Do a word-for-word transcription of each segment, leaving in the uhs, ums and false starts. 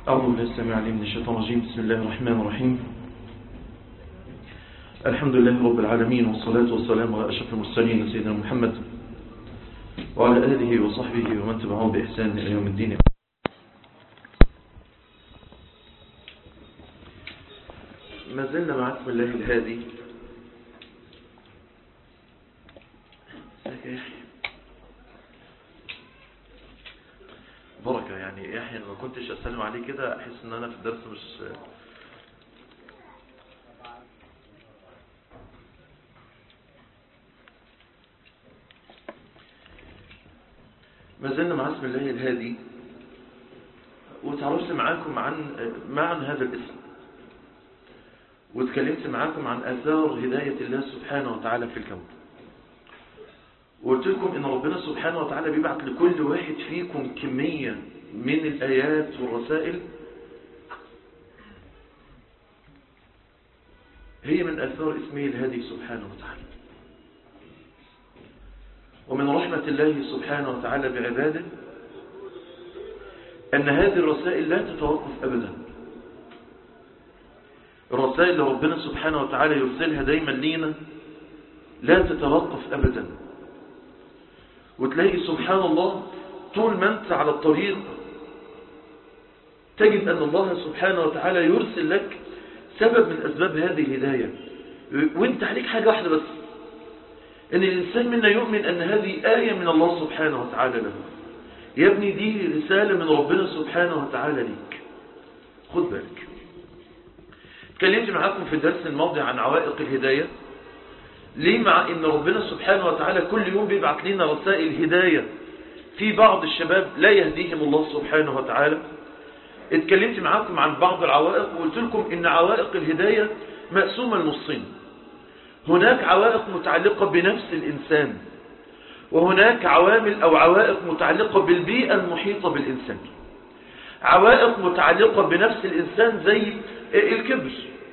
أعوذ بالله السميع العليم من الشيطان الرجيم. بسم الله الرحمن الرحيم. الحمد لله رب العالمين، والصلاة والسلام على أشرف المرسلين سيدنا محمد وعلى آله وصحبه ومن تبعهم بإحسان إلى يوم الدين. ما زلنا مع اسم الله الهادي. بركة يعني يحيى، ما كنتش أسلم عليه كده أحس أن أنا في الدرس مش ما زلنا مع اسم الله الهادي، وتعرفت معاكم عن معنى هذا الاسم، واتكلمت معاكم عن آثار هداية الله سبحانه وتعالى في الكون، وقلت لكم إن ربنا سبحانه وتعالى بيبعت لكل واحد فيكم كمية من الآيات والرسائل هي من آثار اسمه الهادي سبحانه وتعالى. ومن رحمة الله سبحانه وتعالى بعباده أن هذه الرسائل لا تتوقف أبدا. الرسائل اللي ربنا سبحانه وتعالى يرسلها دايما لينا لا تتوقف أبدا، وتلاقي سبحان الله طول ما أنت على الطريق تجد أن الله سبحانه وتعالى يرسل لك سبب من أسباب هذه الهداية، وانت عليك حاجة واحدة بس، أن الإنسان منا يؤمن أن هذه آية من الله سبحانه وتعالى له. يا ابني دي رسالة من ربنا سبحانه وتعالى ليك، خد بالك. اتكلمت معاكم في الدرس الماضي عن عوائق الهداية، ليه؟ مع ان ربنا سبحانه وتعالى كل يوم بيبعت لنا رسائل هداية في بعض الشباب لا يهديهم الله سبحانه وتعالى. اتكلمت معاكم عن بعض العوائق، وقلت لكم ان عوائق الهداية مقسومة لنصين. هناك عوائق متعلقة بنفس الإنسان، وهناك عوامل أو عوائق متعلقة بالبيئة المحيطة بالإنسان. عوائق متعلقة بنفس الإنسان زي الكبر،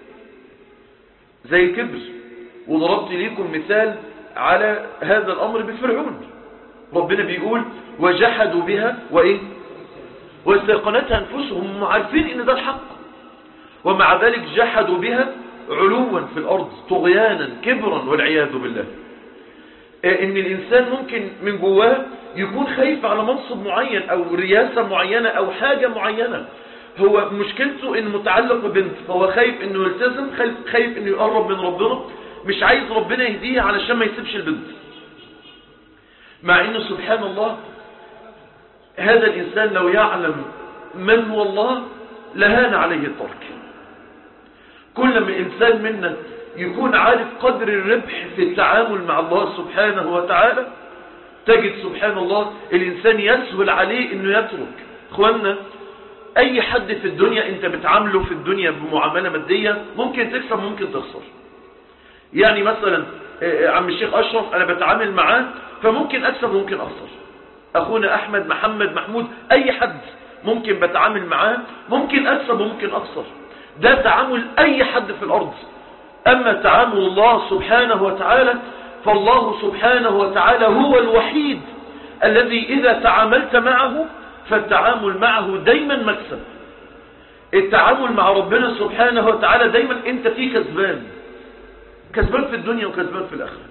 زي الكبر وضربت لكم مثال على هذا الأمر بفرعون. ربنا بيقول وجحدوا بها وإيه واستيقنتها أنفسهم، هم عارفين إن ده الحق، ومع ذلك جحدوا بها علوا في الأرض طغيانا كبرا والعياذ بالله. إن الإنسان ممكن من جواه يكون خايف على منصب معين أو رياسة معينة أو حاجة معينة، هو مشكلته إنه متعلق ببنت، فهو خايف إنه يلتزم، خايف إنه يقرب من ربنا، مش عايز ربنا يهديه علشان ما يسيبش البنت. مع إنه سبحان الله هذا الإنسان لو يعلم من هو الله لهان عليه الترك. كل ما الإنسان منا يكون عارف قدر الربح في التعامل مع الله سبحانه وتعالى، تجد سبحان الله الإنسان يسهل عليه إنه يترك. اخوانا، أي حد في الدنيا أنت بتعامله في الدنيا بمعاملة مادية ممكن تكسب ممكن تخسر. يعني مثلا عم الشيخ أشرف أنا بتعامل معاه فممكن أكسب وممكن أخسر. أخونا أحمد، محمد، محمود، أي حد ممكن بتعامل معاه ممكن أكسب وممكن أخسر. ده تعامل أي حد في الأرض. أما تعامل الله سبحانه وتعالى فالله سبحانه وتعالى هو الوحيد الذي إذا تعاملت معه فالتعامل معه دايما مكسب. التعامل مع ربنا سبحانه وتعالى دايما أنت فيه كسبان، كسبان في الدنيا وكسبان في الآخرة.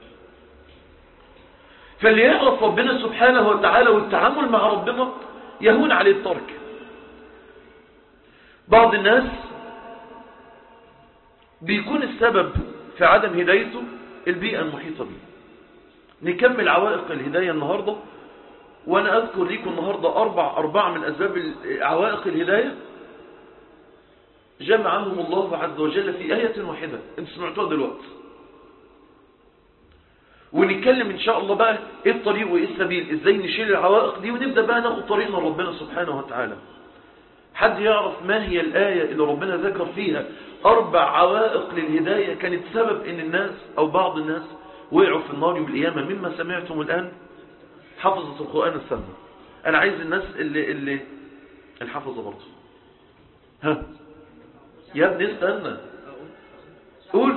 فاللي يعرف ربنا سبحانه وتعالى والتعامل مع ربنا يهون عليه الترك. بعض الناس بيكون السبب في عدم هدايته البيئة المحيطة به. نكمل عوائق الهداية النهاردة، وأنا أذكر لكم النهاردة أربع أربع من أسباب عوائق الهداية جمعهم الله عز وجل في آية واحدة انت سمعتوها دلوقتي. ونتكلم إن شاء الله بقى إيه الطريق وإيه السبيل، إزاي نشيل العوائق دي ونبدأ بقى ناخد طريقنا ربنا سبحانه وتعالى. حد يعرف ما هي الآية اللي ربنا ذكر فيها أربع عوائق للهداية كانت سبب إن الناس أو بعض الناس وقعوا في النار يوم القيامة؟ مما سمعتم الآن حفظة القرآن السنة. أنا عايز الناس اللي اللي الحفظة برضه. ها يا ابني استنى قول.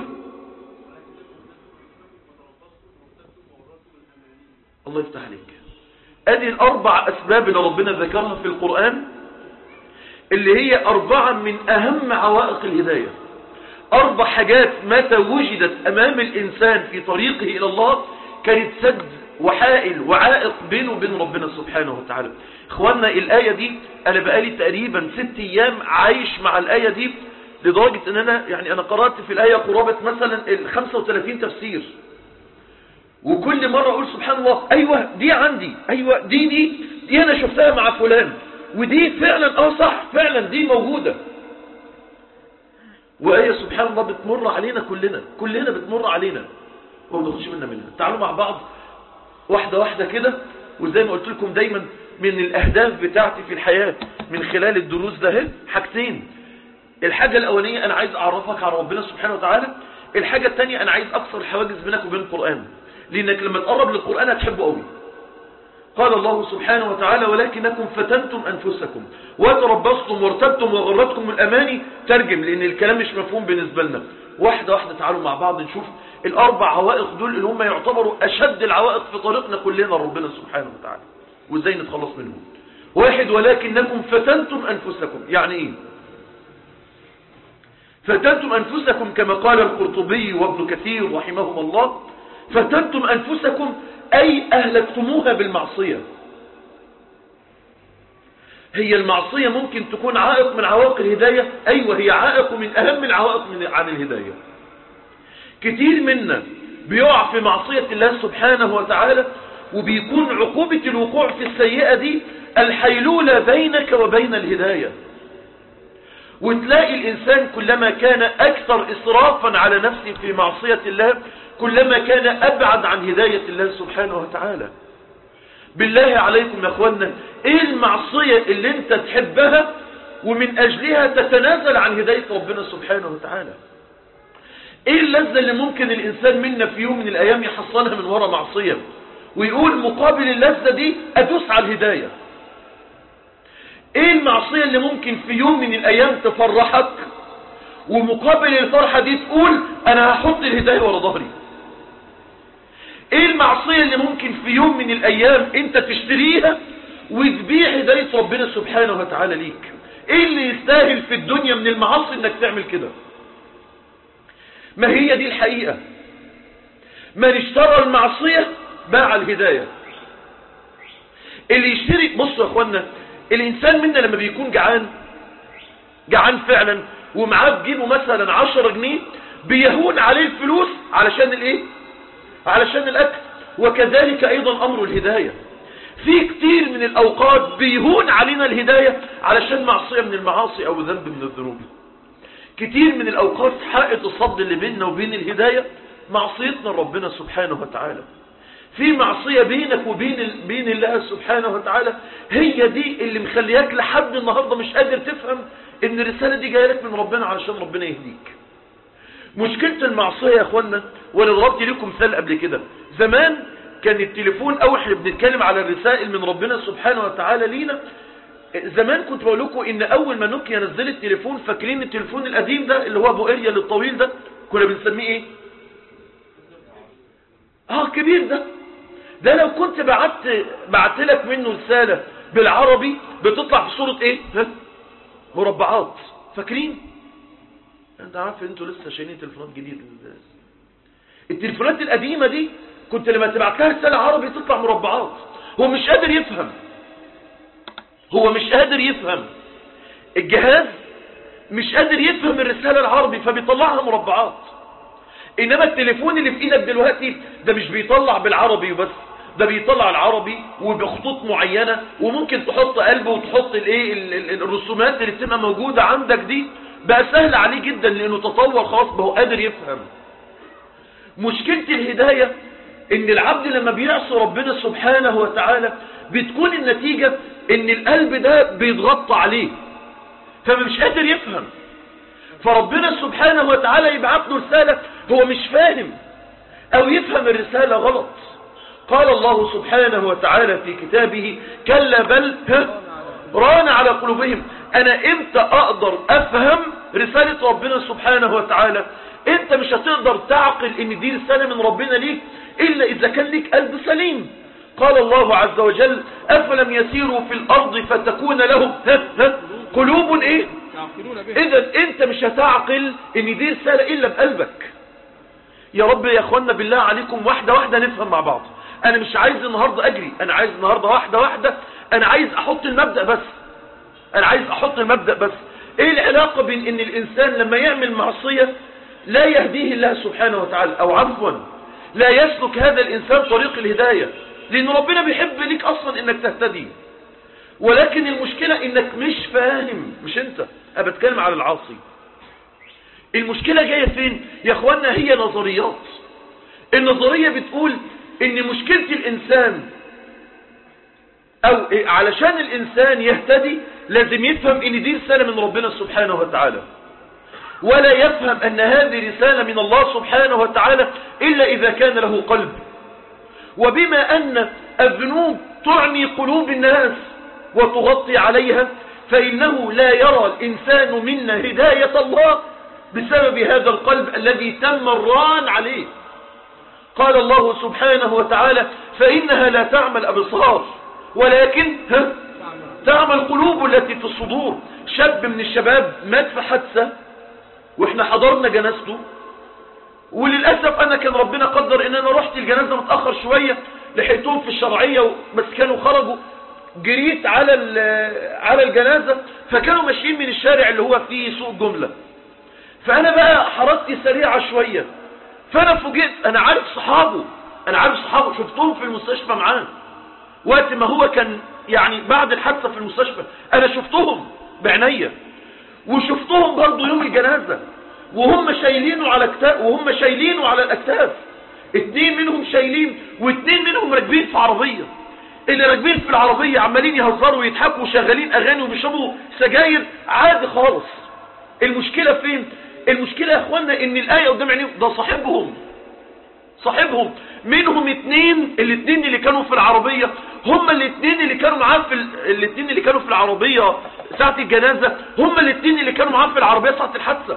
الله يفتح عليك. ادي الاربع اسباب اللي ربنا ذكرها في القرآن اللي هي أربعة من أهم عوائق الهداية. أربع حاجات متى وجدت أمام الإنسان في طريقه إلى الله كانت سد وحائل وعائق بينه وبين ربنا سبحانه وتعالى. إخواننا الآية دي أنا بقالي تقريبا ست أيام عايش مع الآية دي، لدرجة أن أنا يعني أنا قرأت في الآية قرابة مثلا ال خمسة وثلاثين تفسير، وكل مرة أقول سبحان الله أيوة دي عندي، أيوة دي دي دي أنا شفتها مع فلان، ودي فعلا آه صح فعلا دي موجودة. وآية سبحان الله بتمر علينا كلنا، كلنا بتمر علينا وما بناخدش منا منها. تعالوا مع بعض واحدة واحدة كده، وزي ما قلت لكم دايما من الأهداف بتاعتي في الحياة من خلال الدروس ده حاجتين. الحاجة الأولانية أنا عايز أعرفك على ربنا سبحانه وتعالى. الحاجة الثانية أنا عايز أكسر الحواجز بينك وبين القرآن، لأنك لما تقرب للقرآن هتحبه قوي. قال الله سبحانه وتعالى ولكنكم فتنتم أنفسكم وتربصتم وارتبتم وغرتكم الأماني. ترجم لأن الكلام مش مفهوم بالنسبة لنا. واحدة واحدة تعالوا مع بعض نشوف الأربع عوائق دول اللي هم يعتبروا أشد العوائق في طريقنا كلنا ربنا سبحانه وتعالى، وإزاي نتخلص منهم. واحد ولكنكم فتنتم أنفسكم. يعني إيه فتنتم أنفسكم؟ كما قال القرطبي وابن كثير رحمهم الله، فتنتم أنفسكم أي أهلكتموها بالمعصية. هي المعصية ممكن تكون عائق من عوائق الهداية، أيوة هي عائق من أهم العوائق من عن الهداية. كتير منا بيقع في معصية الله سبحانه وتعالى، وبيكون عقوبة الوقوع في السيئة دي الحيلولة بينك وبين الهداية. وتلاقي الإنسان كلما كان أكثر إسرافا على نفسه في معصية الله كلما كان أبعد عن هداية الله سبحانه وتعالى. بالله عليكم يا أخوانا، إيه المعصية اللي أنت تحبها ومن أجلها تتنازل عن هداية ربنا سبحانه وتعالى؟ إيه اللذة اللي ممكن الإنسان منا في يوم من الأيام يحصلها من وراء معصية ويقول مقابل اللذة دي أدوس على الهداية؟ ايه المعصية اللي ممكن في يوم من الايام تفرحك ومقابل الفرحة دي تقول انا هحط الهداية ورا ظهري؟ ايه المعصية اللي ممكن في يوم من الايام انت تشتريها وتبيع هداية ربنا سبحانه وتعالى ليك؟ ايه اللي يستاهل في الدنيا من المعاصي انك تعمل كده؟ ما هي دي الحقيقة. من اشترى المعصية باع الهداية. اللي يشتري، بصوا يا اخوانا، الإنسان منا لما بيكون جعان جعان فعلا ومعاه في جيبه مثلا عشرة جنيه بيهون عليه الفلوس علشان الايه؟ علشان الأكل. وكذلك أيضا أمر الهداية. في كتير من الأوقات بيهون علينا الهداية علشان معصية من المعاصي أو ذنب من الذنوب. كتير من الأوقات حائط الصد اللي بيننا وبين الهداية معصيتنا ربنا سبحانه وتعالى. في معصية بينك وبين بين الله سبحانه وتعالى، هي دي اللي مخلياك لحد النهاردة مش قادر تفهم ان الرسالة دي جاية لك من ربنا علشان ربنا يهديك. مشكلة المعصية يا اخوانا، وانا ضربت لكم مثال قبل كده، زمان كان التليفون، او احنا بنتكلم على الرسائل من ربنا سبحانه وتعالى لينا، زمان كنت بقول لكم ان اول ما نوكيا نزلت التليفون، فاكرين التليفون القديم ده اللي هو ابو اريال الطويل ده، كنا بنسميه ايه؟ اه كبير ده. ده لو كنت بعت بعت لك منه رسالة بالعربي بتطلع في صورة ايه؟ ها؟ مربعات. فاكرين؟ انت عارف انتوا لسه شايلين تليفونات جديدة. التليفونات القديمة دي كنت لما تبعت لها رسالة عربي تطلع مربعات. هو مش قادر يفهم. هو مش قادر يفهم. الجهاز مش قادر يفهم الرسالة العربي فبيطلعها مربعات. انما التليفون اللي في ايدك دلوقتي ده مش بيطلع بالعربي وبس، ده بيطلع العربي وبخطوط معينة، وممكن تحط قلب وتحط الايه الرسومات اللي بتبقى موجودة عندك دي. بقى سهل عليه جدا لانه تطور خلاص، بقى قادر يفهم. مشكلة الهداية ان العبد لما بيعصي ربنا سبحانه وتعالى بتكون النتيجة ان القلب ده بيتغطى عليه فمش قادر يفهم، فربنا سبحانه وتعالى يبعث له رسالة هو مش فاهم او يفهم الرسالة غلط. قال الله سبحانه وتعالى في كتابه كلا بل ران على قلوبهم. انا امتى اقدر افهم رسالة ربنا سبحانه وتعالى؟ انت مش هتقدر تعقل ان دي رسالة من ربنا ليك الا اذا كان لك قلب سليم. قال الله عز وجل افلم يسيروا في الارض فتكون لهم قلوب ايه؟ اذا انت مش هتعقل ان دي رسالة الا بقلبك. يا رب يا اخوانا بالله عليكم واحدة واحدة نفهم مع بعض. انا مش عايز النهاردة اجري، انا عايز النهاردة واحدة واحدة، انا عايز احط المبدأ بس انا عايز احط المبدأ بس ايه العلاقة بين ان الانسان لما يعمل معصية لا يهديه الله سبحانه وتعالى، او عفوا لا يسلك هذا الانسان طريق الهداية، لان ربنا بيحب لك اصلا انك تهتدي، ولكن المشكلة انك مش فاهم. مش انت، انا بتكلم على العاصي. المشكلة جاية فين يا اخوانا؟ هي نظريات. النظرية بتقول ان مشكلة الانسان او علشان الانسان يهتدي لازم يفهم ان دي رسالة من ربنا سبحانه وتعالى، ولا يفهم ان هذه رسالة من الله سبحانه وتعالى الا اذا كان له قلب. وبما ان الذنوب تعني قلوب الناس وتغطي عليها، فإنه لا يرى الإنسان منا هداية الله بسبب هذا القلب الذي تم الران عليه. قال الله سبحانه وتعالى فإنها لا تعمى الأبصار ولكن تعمى القلوب التي في الصدور. شاب من الشباب مات في حادثة واحنا حضرنا جنازته، وللأسف أنا كان ربنا قدر ان انا رحت الجنازة متأخر شوية، لحقتهم في الشرعية بس كانوا خرجوا، جريت على على الجنازة فكانوا ماشيين من الشارع اللي هو فيه سوق جملة، فأنا بقى حركتي سريعة شوية، فأنا فوجئت أنا عارف صحابه أنا عارف صحابه شفتهم في المستشفى معاه وقت ما هو كان يعني بعد الحادثة في المستشفى، أنا شفتهم بعناية، وشفتهم برضو يوم الجنازة وهم شايلينه على كتاف وهم شايلينه على الأكتاف، اتنين منهم شايلين واتنين منهم راكبين في عربية. اللي راكبين في العربية عمالين يهزروا ويضحكوا وشغالين اغاني وبيشربوا سجاير عادي خالص. المشكلة فين؟ المشكلة يا اخوانا ان الآية قدام عينيهم ده صاحبهم صاحبهم منهم اتنين، الاتنين اللي كانوا في العربية هم الاتنين اللي كانوا معاه في ال... الاتنين اللي كانوا في العربية ساعة الجنازة هم الاتنين اللي كانوا معاه في العربية ساعة الحادثة،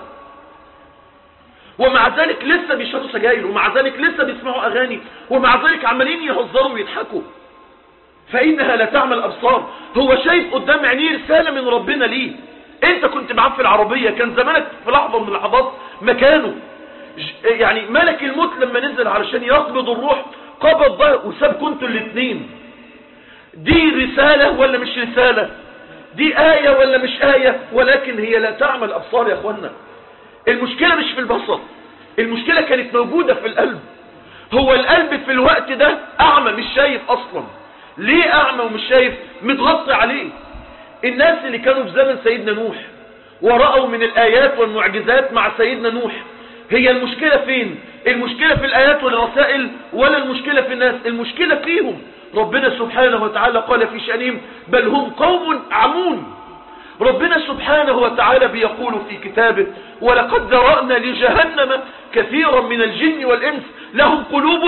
ومع ذلك لسه بيشربوا سجاير، ومع ذلك لسه بيسمعوا اغاني، ومع ذلك عمالين يهزروا ويضحكوا. فإنها لا تعمى الأبصار. هو شايف قدام عينيه رسالة من ربنا ليه. انت كنت معاه في العربية، كان زمانك في لحظة من اللحظات مكانه. يعني ملك الموت لما نزل علشان يقبض الروح قبض ده وساب انتوا الاثنين. دي رسالة ولا مش رسالة؟ دي آية ولا مش آية؟ ولكن هي لا تعمى الأبصار يا اخوانا. المشكلة مش في البصر، المشكلة كانت موجودة في القلب. هو القلب في الوقت ده أعمى مش شايف أصلا. ليه أعمى ومش شايف؟ متغطي عليه. الناس اللي كانوا في زمن سيدنا نوح ورأوا من الآيات والمعجزات مع سيدنا نوح، هي المشكلة فين؟ المشكلة في الآيات والرسائل ولا المشكلة في الناس؟ المشكلة فيهم. ربنا سبحانه وتعالى قال في شأنهم بل هم قوم عمون. ربنا سبحانه وتعالى بيقول في كتابه ولقد ذرأنا لجهنم كثيرا من الجن والإنس لهم قلوب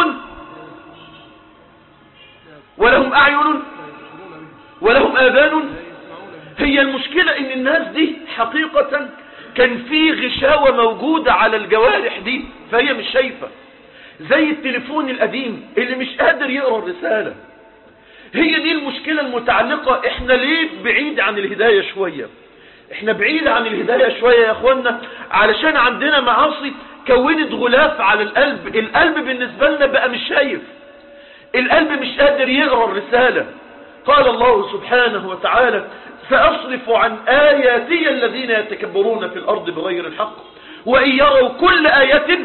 ولهم أعين ولهم آذان. هي المشكلة ان الناس دي حقيقة كان في غشاوة موجودة على الجوارح دي فهي مش شايفة، زي التليفون القديم اللي مش قادر يقرأ الرسالة. هي دي المشكلة المتعلقة. احنا ليه بعيد عن الهداية شوية؟ احنا بعيد عن الهداية شوية يا اخوانا علشان عندنا معاصي كونت غلاف على القلب. القلب بالنسبة لنا بقى مش شايف، القلب مش قادر يقرأ الرسالة. قال الله سبحانه وتعالى سأصرف عن آياتي الذين يتكبرون في الأرض بغير الحق وإن يروا كل آية.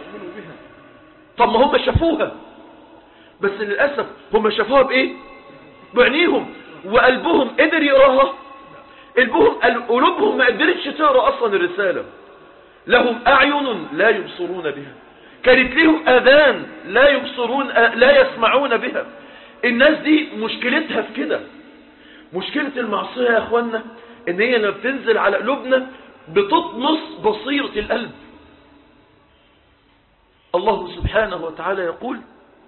طب ما هم شافوها بس للأسف هم شافوها بإيه؟ بعينيهم، وقلبهم قدر يقراها؟ قلبهم قلوبهم ما قدرتش تقرأ أصلا الرسالة. لهم أعين لا يبصرون بها، كانت لهم آذان لا يبصرون لا يسمعون بها. الناس دي مشكلتها في كده. مشكلة المعصية يا اخوانا ان هي لما بتنزل على قلوبنا بتطمس بصيرة القلب. الله سبحانه وتعالى يقول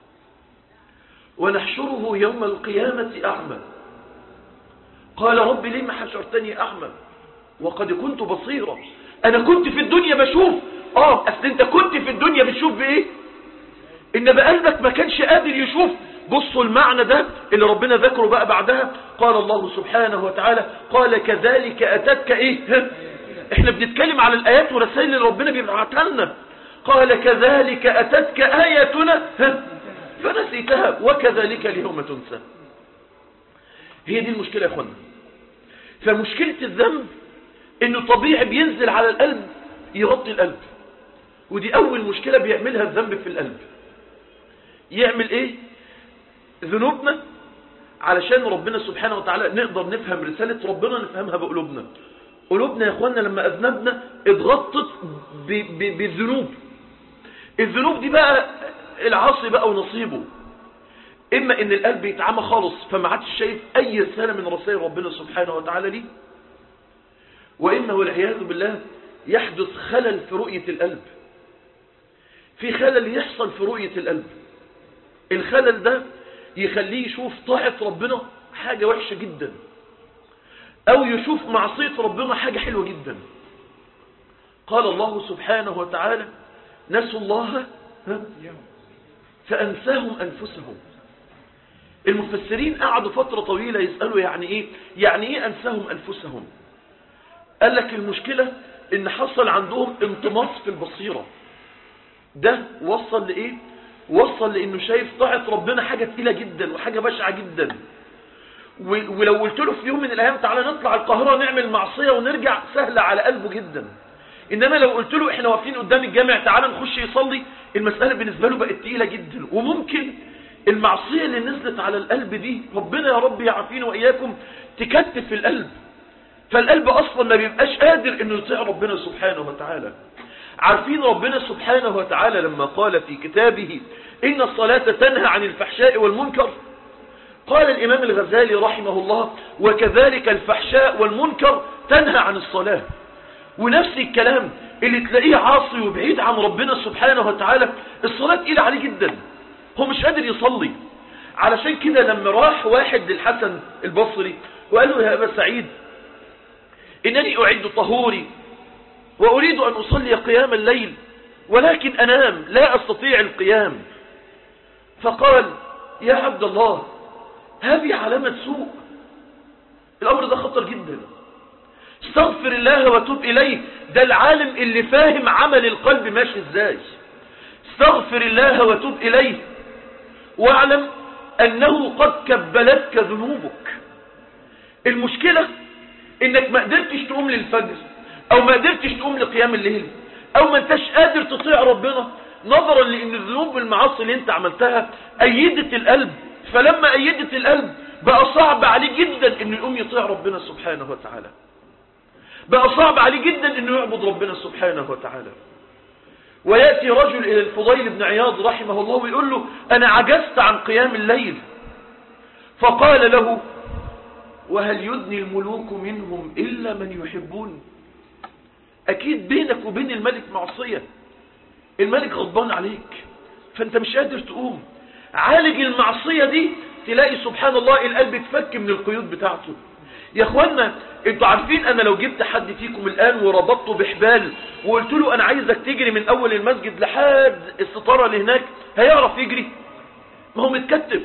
ونحشره يوم القيامة أعمى قال رب لما حشرتني أعمى وقد كنت بصيرا. أنا كنت في الدنيا بشوف. آه أصل أنت كنت في الدنيا بتشوف بإيه؟ إن بقلبك ما كانش قادر يشوف بصوا المعنى ده اللي ربنا ذكره بقى بعدها. قال الله سبحانه وتعالى قال كذلك أتتك إيه. احنا بنتكلم على الآيات ورسائل اللي ربنا بيبعتها لنا. قال كذلك أتتك آياتنا فنسيتها وكذلك اليوم تنسى. هي دي المشكلة يا اخوانا. فمشكلة الذنب انه طبيعي بينزل على القلب يغطي القلب، ودي اول مشكلة بيعملها الذنب في القلب. يعمل ايه؟ ذنوبنا علشان ربنا سبحانه وتعالى نقدر نفهم رسالة ربنا، نفهمها بقلوبنا. قلوبنا يا اخوانا لما اذنبنا اتغطت بالذنوب. الذنوب دي بقى العاصي بقى ونصيبه، اما ان القلب يتعمى خالص فما عادش شايف اي رسالة من رسائل ربنا سبحانه وتعالى ليه، واما والعياذ بالله يحدث خلل في رؤية القلب. في خلل يحصل في رؤية القلب، الخلل ده يخليه يشوف طاعة ربنا حاجة وحشة جدا، او يشوف معصية ربنا حاجة حلوة جدا. قال الله سبحانه وتعالى نسوا الله فأنساهم أنفسهم. المفسرين قعدوا فترة طويلة يسألوا يعني إيه يعني إيه أنساهم أنفسهم. قال لك المشكلة إن حصل عندهم انطماس في البصيرة. ده وصل لإيه؟ وصل لإنه شايف طاعة ربنا حاجة تقيلة جدا وحاجة بشعة جدا، ولو قلت له في يوم من الأيام تعالى نطلع القاهرة نعمل معصية ونرجع سهلة على قلبه جدا. إنما لو قلت له إحنا واقفين قدام الجامع تعالى نخش يصلي، المسألة بالنسبة له بقت تقيلة جدا. وممكن المعصية اللي نزلت على القلب دي ربنا يا رب يعافينا وإياكم تكتف في القلب، فالقلب أصلا ما بيبقاش قادر إنه يطيع ربنا سبحانه وتعالى. عارفين ربنا سبحانه وتعالى لما قال في كتابه إن الصلاة تنهى عن الفحشاء والمنكر، قال الإمام الغزالي رحمه الله وكذلك الفحشاء والمنكر تنهى عن الصلاة. ونفس الكلام اللي تلاقيه عاصي وبعيد عن ربنا سبحانه وتعالى الصلاة تقيلة عليه جدا، هو مش قادر يصلي. علشان كده لما راح واحد للحسن البصري وقال له يا أبا سعيد إنني أعد طهوري وأريد أن أصلي قيام الليل ولكن أنام لا أستطيع القيام، فقال يا عبد الله هذه علامة سوء، الأمر ده خطر جدا، استغفر الله وتوب إليه. ده العالم اللي فاهم عمل القلب ماشي ازاي. استغفر الله وتوب إليه واعلم أنه قد كبلتك ذنوبك. المشكلة إنك ما قدرتش تقوم للفجر أو ما قدرتش تقوم لقيام الليل أو ما انتش قادر تطيع ربنا نظرا لأن الذنوب والمعاصي اللي انت عملتها أيدت القلب، فلما أيدت القلب بقى صعب عليه جدا إنه يقوم يطيع ربنا سبحانه وتعالى، بقى صعب عليه جدا إنه يعبد ربنا سبحانه وتعالى. ويأتي رجل إلى الفضيل بن عياض رحمه الله ويقول له أنا عجزت عن قيام الليل، فقال له وهل يدني الملوك منهم إلا من يحبون؟ أكيد بينك وبين الملك معصية، الملك غضبان عليك فأنت مش قادر تقوم. عالج المعصية دي تلاقي سبحان الله القلب اتفك من القيود بتاعته. يا اخوانا انتوا عارفين انا لو جبت حد فيكم الان وربطته بحبال وقلت له انا عايزك تجري من اول المسجد لحد الستارة اللي هناك هيعرف يجري؟ ما هو متكتف.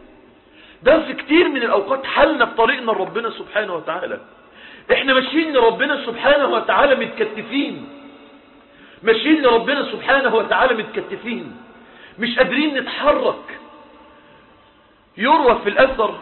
ده في كتير من الاوقات حلنا في طريقنا لربنا سبحانه وتعالى. احنا ماشيين لربنا سبحانه وتعالى متكتفين، ماشيين لربنا سبحانه وتعالى متكتفين مش قادرين نتحرك. يروى في الاثر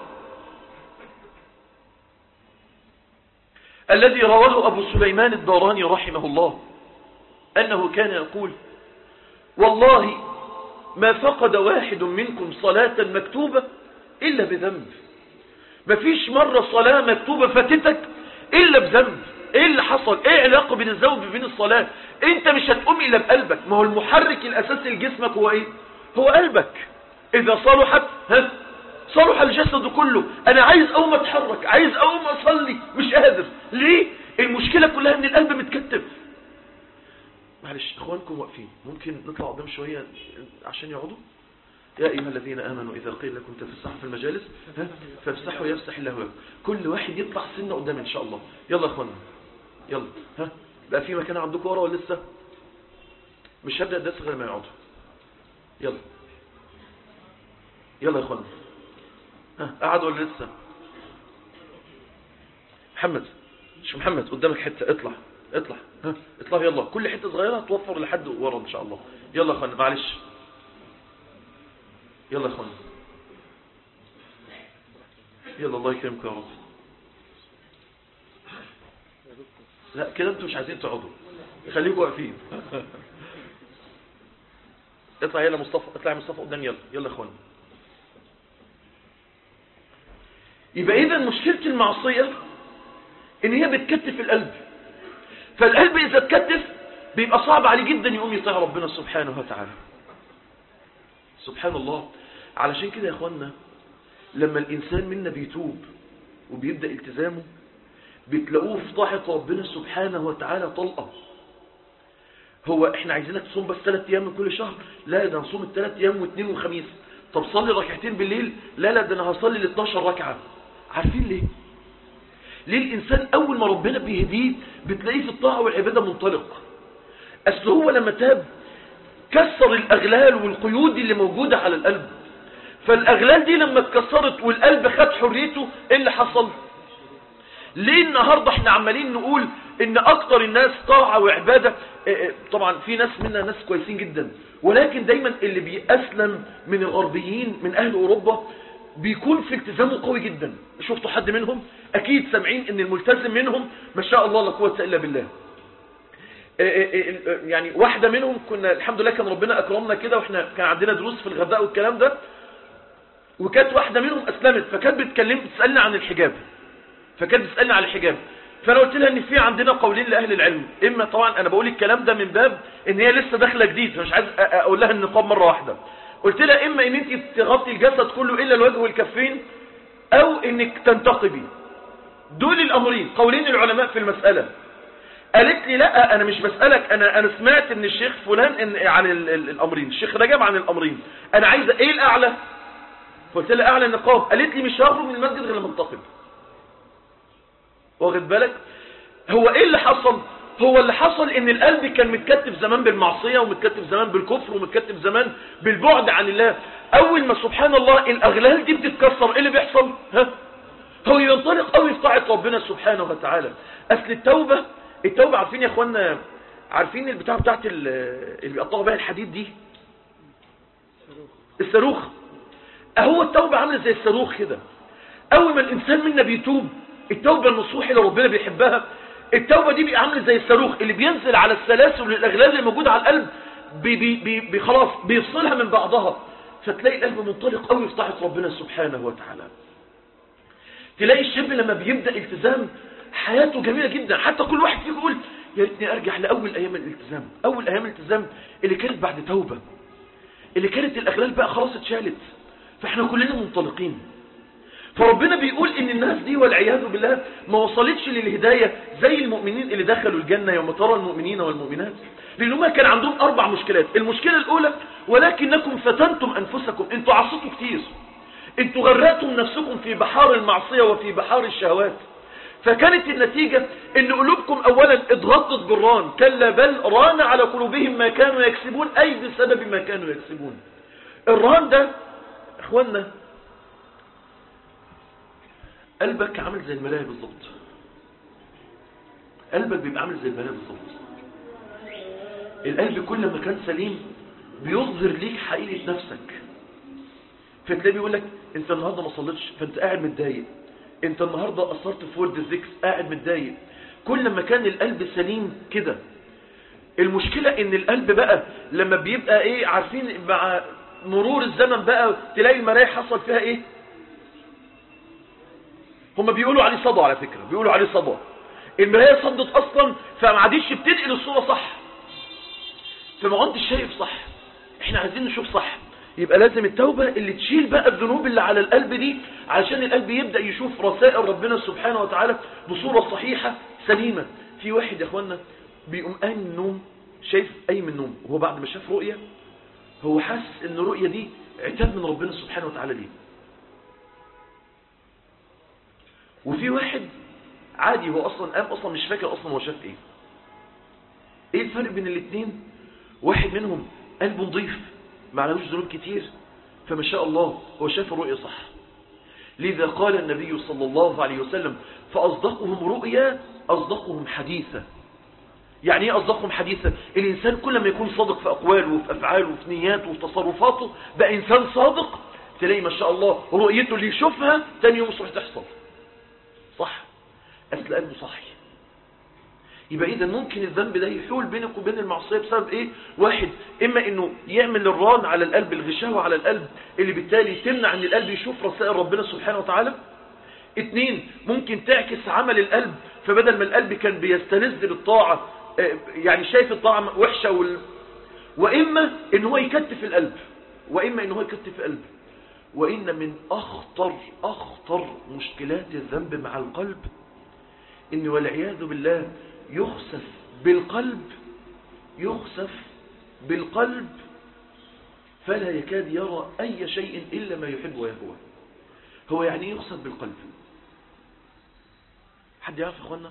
الذي رواه أبو سليمان الداراني رحمه الله أنه كان يقول والله ما فقد واحد منكم صلاة مكتوبة إلا بذنب. ما فيش مرة صلاة مكتوبة فاتتك إلا بذنب. إيه اللي حصل؟ إيه علاقة بين الذنب وبين الصلاة؟ أنت مش هتقوم إلا بقلبك. ما هو المحرك الأساسي لجسمك هو إيه؟ هو قلبك. إذا صلحت ها صلح الجسد كله. انا عايز اقوم اتحرك، عايز اقوم اصلي، مش قادر. ليه؟ المشكلة كلها ان القلب متكتف. معلش اخوانكم واقفين ممكن نطلع قدام شوية عشان يقعدوا؟ يا ايها الذين امنوا اذا قيل لكم تفسحوا في المجالس فافسحوا يفسح الله لكم. كل واحد يطلع سنة قدام ان شاء الله. يلا يا اخوانا يلا. ها بقى في مكان عندكم ورا ولا لسه؟ مش هبدأ الدرس غير ما يقعدوا. يلا يلا يا اخوانا، ها قعد ولا لسه؟ محمد، مش محمد قدامك حته، اطلع اطلع، ها اطلع يلا، كل حته صغيره توفر لحد ورا ان شاء الله. يلا يا اخوانا معلش، يلا يا اخوانا، يلا الله يكرمك يا رب. لا كده انتوا مش عايزين تقعدوا، خليكم واقفين. اطلع يلا مصطفى، اطلع يا مصطفى قدام، يلا يلا يا اخوانا. يبقى اذا مشكله المعصيه ان هي بتكتف القلب، فالقلب اذا اتكتف بيبقى صعب عليه جدا يقوم يطيع ربنا سبحانه وتعالى. سبحان الله. علشان كده يا اخوانا لما الانسان منا بيتوب وبيبدا التزامه بتلاقوه في طاعه ربنا سبحانه وتعالى طلقه. هو احنا عايزينك تصوم بس ثلاث ايام من كل شهر، لا ده نصوم الثلاث ايام واثنين وخميس. طب صلي ركعتين بالليل، لا لا ده انا هصلي ال اتناشر ركعه. عارفين ليه؟ ليه الإنسان أول ما ربنا بيهديه بتلاقيه في الطاعة والعبادة منطلق؟ أصل هو لما تاب كسر الأغلال والقيود اللي موجودة على القلب، فالأغلال دي لما اتكسرت والقلب خد حريته، إيه اللي حصل؟ ليه النهاردة احنا عمالين نقول إن أكتر الناس طاعة وعبادة؟ طبعا في ناس منا ناس كويسين جدا، ولكن دايما اللي بيأسلم من الغربيين من أهل أوروبا بيكون في التزامه قوي جدا. شفتوا حد منهم؟ اكيد سامعين ان الملتزم منهم ما شاء الله لا قوه الا بالله. يعني واحده منهم كنا الحمد لله كان ربنا اكرمنا كده واحنا كان عندنا دروس في الغردقه والكلام ده، وكانت واحده منهم اسلمت، فكانت بتكلم تسالني عن الحجاب، فكانت بتسالني عن الحجاب، فانا قلت لها ان في عندنا قولين لاهل العلم. اما طبعا انا بقول الكلام ده من باب ان هي لسه داخله جديد فمش عايز اقول لها النقاب مره واحده. قلت لها اما ان انت تغطي الجسد كله الا الوجه والكفين، او انك تنتقبي. دول الامرين قولين العلماء في المسألة. قالت لي لا انا مش بسألك، انا انا سمعت ان الشيخ فلان إن عن الامرين، الشيخ رجب عن الامرين، انا عايزه ايه الاعلى؟ قلت لها اعلى النقاب. قالت لي مش هخرج من المسجد غير لما انتقب. واخد بالك؟ هو ايه اللي حصل؟ هو اللي حصل ان القلب كان متكتف زمان بالمعصية ومتكتف زمان بالكفر ومتكتف زمان بالبعد عن الله. اول ما سبحان الله الاغلال دي بتتكسر ايه اللي بيحصل؟ ها؟ هو ينطلق قوي في طاعة ربنا سبحانه وتعالى. اصل التوبة، التوبة عارفين يا اخوانا، عارفين البتاع بتاعت اللي بيقطعوا بها الحديد دي، الصاروخ. اهو التوبة عاملة زي الصاروخ كده. اول ما الانسان منا بيتوب، التوبة النصوح اللي ربنا بيحبها، التوبة دي بيبقى عامله زي الصاروخ اللي بينزل على السلاسل والاغلال اللي موجوده على القلب، بي بي بي خلاص بيفصلها من بعضها، فتلاقي القلب منطلق قوي في طاعة ربنا سبحانه وتعالى. تلاقي الشاب لما بيبدأ التزام حياته جميلة جدا، حتى كل واحد فيكم يقول يا ريتني ارجع لاول ايام الالتزام، اول ايام الالتزام اللي كانت بعد توبة، اللي كانت الاغلال بقى خلاص اتشالت، فاحنا كلنا منطلقين. فربنا بيقول ان الناس دي والعياذ بالله ما وصلتش للهداية زي المؤمنين اللي دخلوا الجنة يوم ترى المؤمنين والمؤمنات، لانهم كان عندهم اربع مشكلات. المشكلة الاولى ولكنكم فتنتم انفسكم، انتوا عصيتوا كتير، انتوا غرقتم نفسكم في بحار المعصية وفي بحار الشهوات، فكانت النتيجة ان قلوبكم اولا اتغطت بالران، كلا بل ران على قلوبهم ما كانوا يكسبون، اي بسبب ما كانوا يكسبون. الران ده اخوانا قلبك عامل زي الملاية بالضبط، قلبك بيبقى عامل زي الملاية بالضبط. القلب كل ما كان سليم بيظهر ليك حقيقة نفسك، فتلاقيه بيقول لك انت النهارده ما صليتش فانت قاعد متضايق، انت النهارده قصرت في ورد الذكر قاعد متضايق. كل ما كان القلب سليم كده. المشكلة ان القلب بقى لما بيبقى ايه، عارفين مع مرور الزمن بقى تلاقي المراية حصل فيها ايه، هم بيقولوا عليه صدى، على فكرة بيقولوا عليه صدى، المراية صدت اصلا فما عادش بتنقل الصورة صح، فما عدتش شايف صح. احنا عايزين نشوف صح، يبقى لازم التوبة اللي تشيل بقى الذنوب اللي على القلب دي، علشان القلب يبدأ يشوف رسائل ربنا سبحانه وتعالى بصورة صحيحة سليمة. في واحد يا اخوانا بيقوم قايم من النوم، شايف قايم من النوم وهو بعد ما شاف رؤية هو حاسس ان الرؤية دي عتاب من ربنا سبحانه وتعالى ليه. وفي واحد عادي هو اصلا قام اصلا مش فاكر اصلا هو شاف ايه. ايه الفرق بين الاثنين؟ واحد منهم قلبه نظيف ما عليهوش ذنوب كتير، فما شاء الله هو شاف الرؤية صح. لذا قال النبي صلى الله عليه وسلم فأصدقهم رؤيا أصدقهم حديثا. يعني ايه أصدقهم حديثا؟ الإنسان كل ما يكون صادق في أقواله وفي أفعاله وفي نياته وفي تصرفاته بقى إنسان صادق، تلاقي ما شاء الله رؤيته اللي يشوفها تاني يوم صح تحصل صح، أصل قلبه صحي. يبقى إذا ممكن الذنب ده يحول بينك وبين المعصية بسبب إيه؟ واحد، إما إنه يعمل الران على القلب، الغشاوة على القلب اللي بالتالي تمنع أن القلب يشوف رسائل ربنا سبحانه وتعالى. اتنين، ممكن تعكس عمل القلب، فبدل ما القلب كان بيستلذ بالطاعة يعني شايف الطاعة وحشة وال... وإما إن هو يكتف القلب، وإما إن هو يكتف القلب. وإن من أخطر أخطر مشكلات الذنب مع القلب إن والعياذ بالله يخسف بالقلب يخسف بالقلب فلا يكاد يرى أي شيء إلا ما يحب ويهوى. هو يعني ايه يخسف بالقلب؟ حد يعرف يا اخوانا؟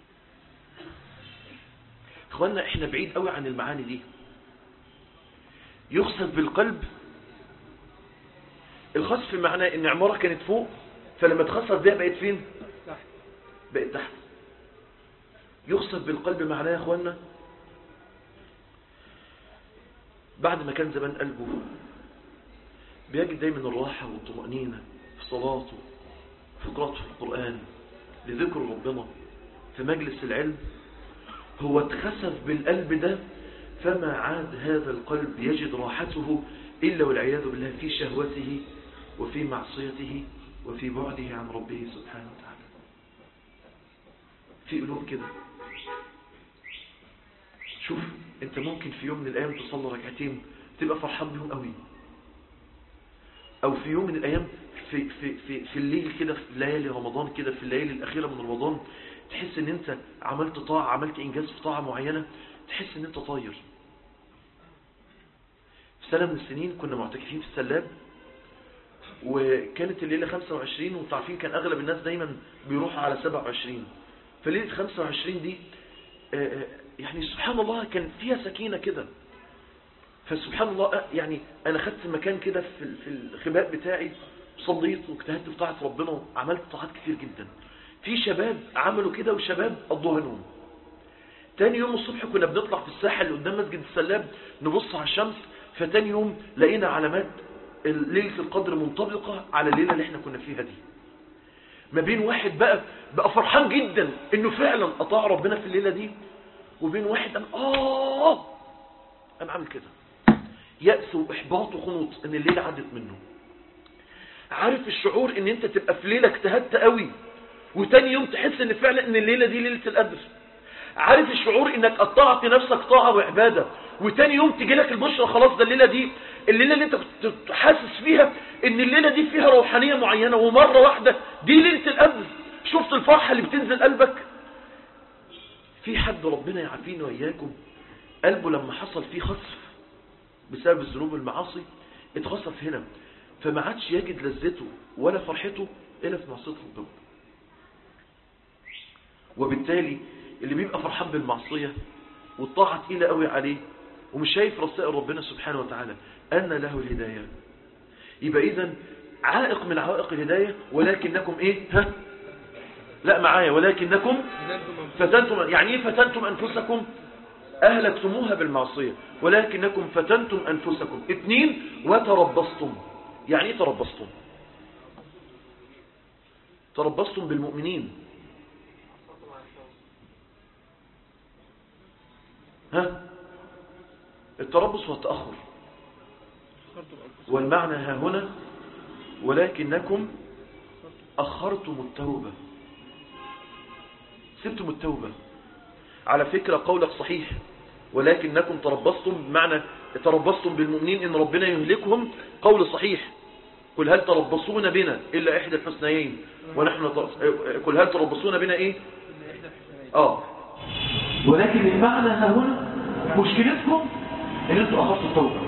اخوانا احنا بعيد قوي عن المعاني دي. يخسف بالقلب، الخسف معناه ان عمارة كانت فوق فلما تخسف بيها بقت فين؟ بقت تحت. يخسف بالقلب معناه يا اخوانا بعد ما كان زمان قلبه بيجد دايما الراحة والطمأنينة في صلاته، في قراءته في القرآن، لذكر ربنا، في مجلس العلم، هو اتخسف بالقلب ده فما عاد هذا القلب يجد راحته إلا والعياذ بالله في شهوته وفي معصيته وفي بعده عن ربه سبحانه وتعالى. في قلوب كده. شوف انت ممكن في يوم من الأيام تصلي ركعتين تبقى فرحان بهم قوي، او في يوم من الأيام في, في, في, في الليل كده في ليالي رمضان كده في الليالي الأخيرة من رمضان تحس ان انت عملت طاعة، عملت انجاز في طاعة معينة، تحس ان انت طاير. في سنة من السنين كنا معتكفين في السلاب وكانت الليلة خمسة وعشرين وتعرفين كان اغلب الناس دايما بيروحوا على سبعة وعشرين. فليلة خمسة وعشرين دي يعني سبحان الله كان فيها سكينة كده. فسبحان الله يعني انا خدت مكان كده في في الخباء بتاعي، صليت واجتهدت في طاعة ربنا وعملت طاعات كتير جدا. في شباب عملوا كده وشباب قضوها نوم. تاني يوم الصبح كنا بنطلع في الساحة اللي قدام مسجد السلاب نبص على الشمس، فتاني يوم لقينا علامات ليلة القدر منطبقة على الليلة اللي احنا كنا فيها دي. ما بين واحد بقى بقى فرحان جدا انه فعلا اطاع ربنا في الليلة دي، وبين واحد قام اه قام عامل كده يأس واحباط وخنوط ان الليلة عدت منه. عارف الشعور ان انت تبقى في ليلة اجتهدت قوي وتاني يوم تحس ان فعلا ان الليلة دي ليلة القدر. عارف الشعور انك قطعت نفسك طاعة وعبادة وتاني يوم تجي لك البشرة خلاص ده الليلة دي الليلة اللي انت كنت حاسس فيها ان الليلة دي فيها روحانية معينة ومرة واحدة دي ليلة القدر. شفت الفرحة اللي بتنزل قلبك؟ في حد ربنا يعافينا وإياكم قلبه لما حصل فيه خسف بسبب الذنوب والمعاصي اتخسف هنا، فما عادش يجد لذته ولا فرحته إلا في معصية ربنا. وبالتالي اللي بيبقى فرحان بالمعصية والطاعة تقيلة قوي عليه ومش شايف رسائل ربنا سبحانه وتعالى أن له الهداية، يبقى إذن عائق من عوائق الهداية. ولكنكم إيه؟ ها؟ لا معايا، ولكنكم فتنتم. يعني إيه فتنتم أنفسكم؟ أهلكتموها بالمعصية، ولكنكم فتنتم أنفسكم. اثنين، وتربصتم. يعني إيه تربصتم؟ تربصتم بالمؤمنين. ها؟ التربص والتأخر. والمعنى ها هنا ولكنكم أخرتم التوبة، سبتم التوبة. على فكرة قولك صحيح، ولكنكم تربصتم بمعنى تربصتم بالمؤمنين إن ربنا يهلكهم، قول صحيح. قل هل تربصون بنا إلا إحدى الحسنيين ونحن قل هل تربصون بنا إيه؟ آه ولكن المعنى ها هنا مشكلتكم إن أنتم أخذتوا التوبة.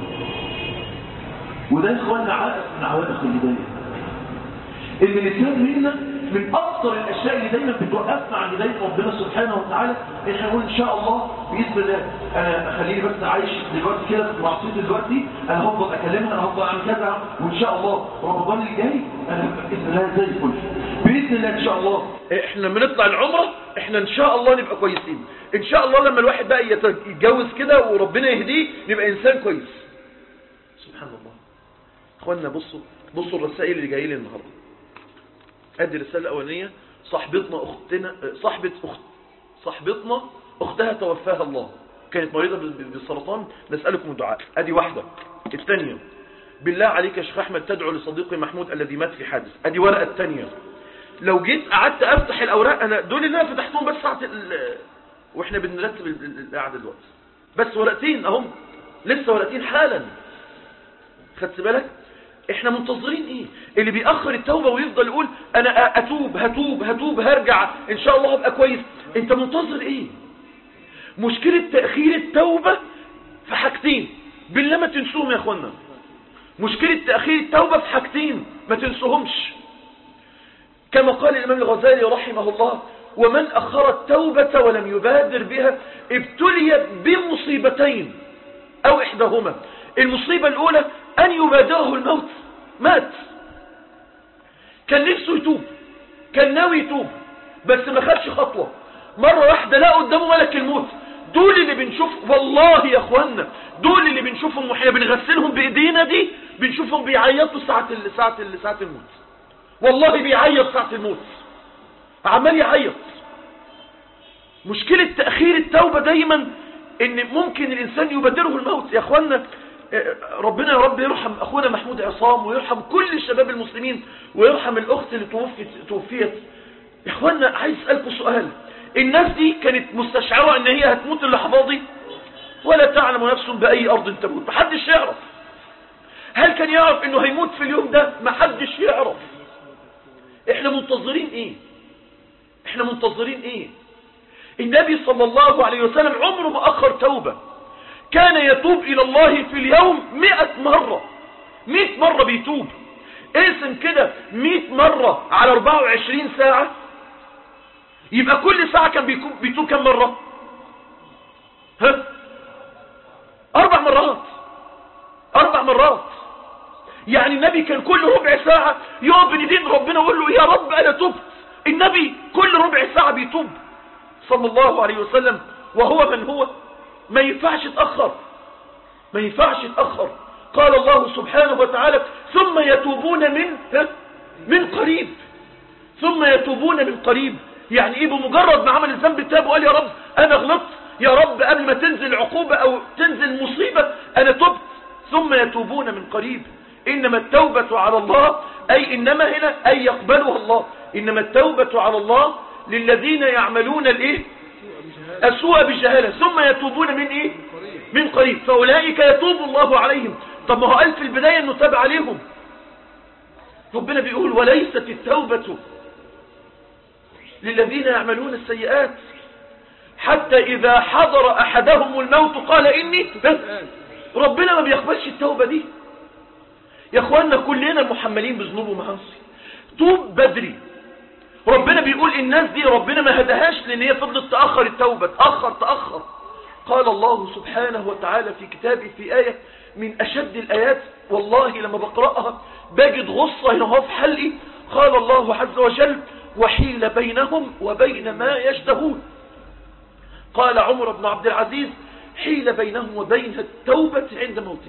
وده يا إخواننا عائق من عوائق الهداية، إن الإنسان منا من اكثر الاشياء اللي دايما بتوقفنا عن هدايه ربنا سبحانه وتعالى ان احنا نقول ان شاء الله باذن الله انا خليني بس عايش دلوقتي كده في معصيتي دلوقتي، انا هفضل اكلمها، انا هفضل اعمل كذا، وان شاء الله رمضان اللي جاي انا باذن الله زي الفل باذن الله ان شاء الله. احنا لما نطلع العمره احنا ان شاء الله نبقى كويسين، ان شاء الله لما الواحد بقى يتجوز كده وربنا يهديه نبقى انسان كويس. سبحان الله. اخوانا بصوا بصوا الرسائل اللي جايه لي النهارده. ادي الرساله الاولانيه، صاحبتنا اختنا صاحبه اخت صاحبتنا اختها توفاها الله، كانت مريضه بالسرطان، نسالكم الدعاء. ادي واحده. الثانيه، بالله عليك يا شيخ احمد تدعو لصديقي محمود الذي مات في حادث. ادي ورقه الثانيه. لو جيت قعدت افتح الاوراق، انا دول اللي انا فتحتهم بس ساعه ال... واحنا بنرتب القعده دلوقتي، بس ورقتين اهم، لسه ورقتين حالا. خدت بالك؟ احنا منتظرين ايه؟ اللي بيأخر التوبة ويفضل يقول انا اتوب هتوب هتوب هرجع ان شاء الله هبقى كويس، انت منتظر ايه؟ مشكلة تأخير التوبة في حاجتين بالله ما تنسوهم يا اخوانا. مشكلة تأخير التوبة في حاجتين ما تنسوهمش، كما قال الامام الغزالي رحمه الله: ومن اخر التوبة ولم يبادر بها ابتلي بمصيبتين او احداهما. المصيبة الاولى ان يبادره الموت، مات، كان نفسه يتوب، كان ناوي يتوب بس ما خدش خطوة، مرة واحدة لا قدامه ملك الموت. دول اللي بنشوف والله يا اخوانا، دول اللي بنشوفهم واحنا بنغسلهم بايدينا دي، بنشوفهم بيعيطوا ساعة ساعة ساعة الموت، والله بيعيط ساعة الموت، عمال يعيط. مشكلة تأخير التوبة دايما ان ممكن الانسان يبادره الموت. يا اخوانا ربنا يا رب يرحم اخونا محمود عصام ويرحم كل الشباب المسلمين ويرحم الاخت اللي توفيت توفيت. يا اخوانا عايز اسالكم سؤال، الناس دي كانت مستشعره ان هي هتموت اللحظه دي؟ ولا تعلم نفس باي ارض تموت، محدش يعرف. هل كان يعرف انه هيموت في اليوم ده؟ محدش يعرف. احنا منتظرين ايه؟ احنا منتظرين ايه؟ النبي صلى الله عليه وسلم عمره ما اخر توبه، كان يتوب الى الله في اليوم مئة مرة، مئة مرة بيتوب. اسم كده مئة مرة على أربعة وعشرين ساعة، يبقى كل ساعة كان بيتوب كم مرة؟ ها؟ اربع مرات، اربع مرات. يعني النبي كان كل ربع ساعة يقف بين ايدين ربنا ويقول له يا رب انا تبت. النبي كل ربع ساعة بيتوب صلى الله عليه وسلم، وهو من هو؟ ما ينفعش تأخر، ما ينفعش تأخر. قال الله سبحانه وتعالى: ثم يتوبون من من قريب، ثم يتوبون من قريب. يعني ايه؟ بمجرد ما عمل الذنب تاب وقال يا رب انا غلطت، يا رب قبل ما تنزل عقوبة او تنزل مصيبة انا تبت، ثم يتوبون من قريب. انما التوبة على الله، اي انما هنا اي يقبلها الله، انما التوبة على الله للذين يعملون الايه؟ السوء بجهالة ثم يتوبون من ايه؟ من قريب، فاولئك يتوب الله عليهم. طب ما هو قال في البداية انه تاب عليهم. ربنا بيقول: وليست التوبة للذين يعملون السيئات حتى اذا حضر احدهم الموت قال اني. ربنا ما بيقبلش التوبة دي يا اخوانا. كلنا محملين بذنوب ومعاصي، توب بدري. ربنا بيقول الناس دي ربنا ما هدهاش لان هي فضلت تأخر التوبة، تأخر تأخر. قال الله سبحانه وتعالى في كتابه في آية من أشد الآيات والله لما بقرأها باجد غصة هنا في حلقي. قال الله عز وجل: وحيل بينهم وبين ما يشتهون. قال عمر بن عبد العزيز: حيل بينهم وبين التوبة عند موته.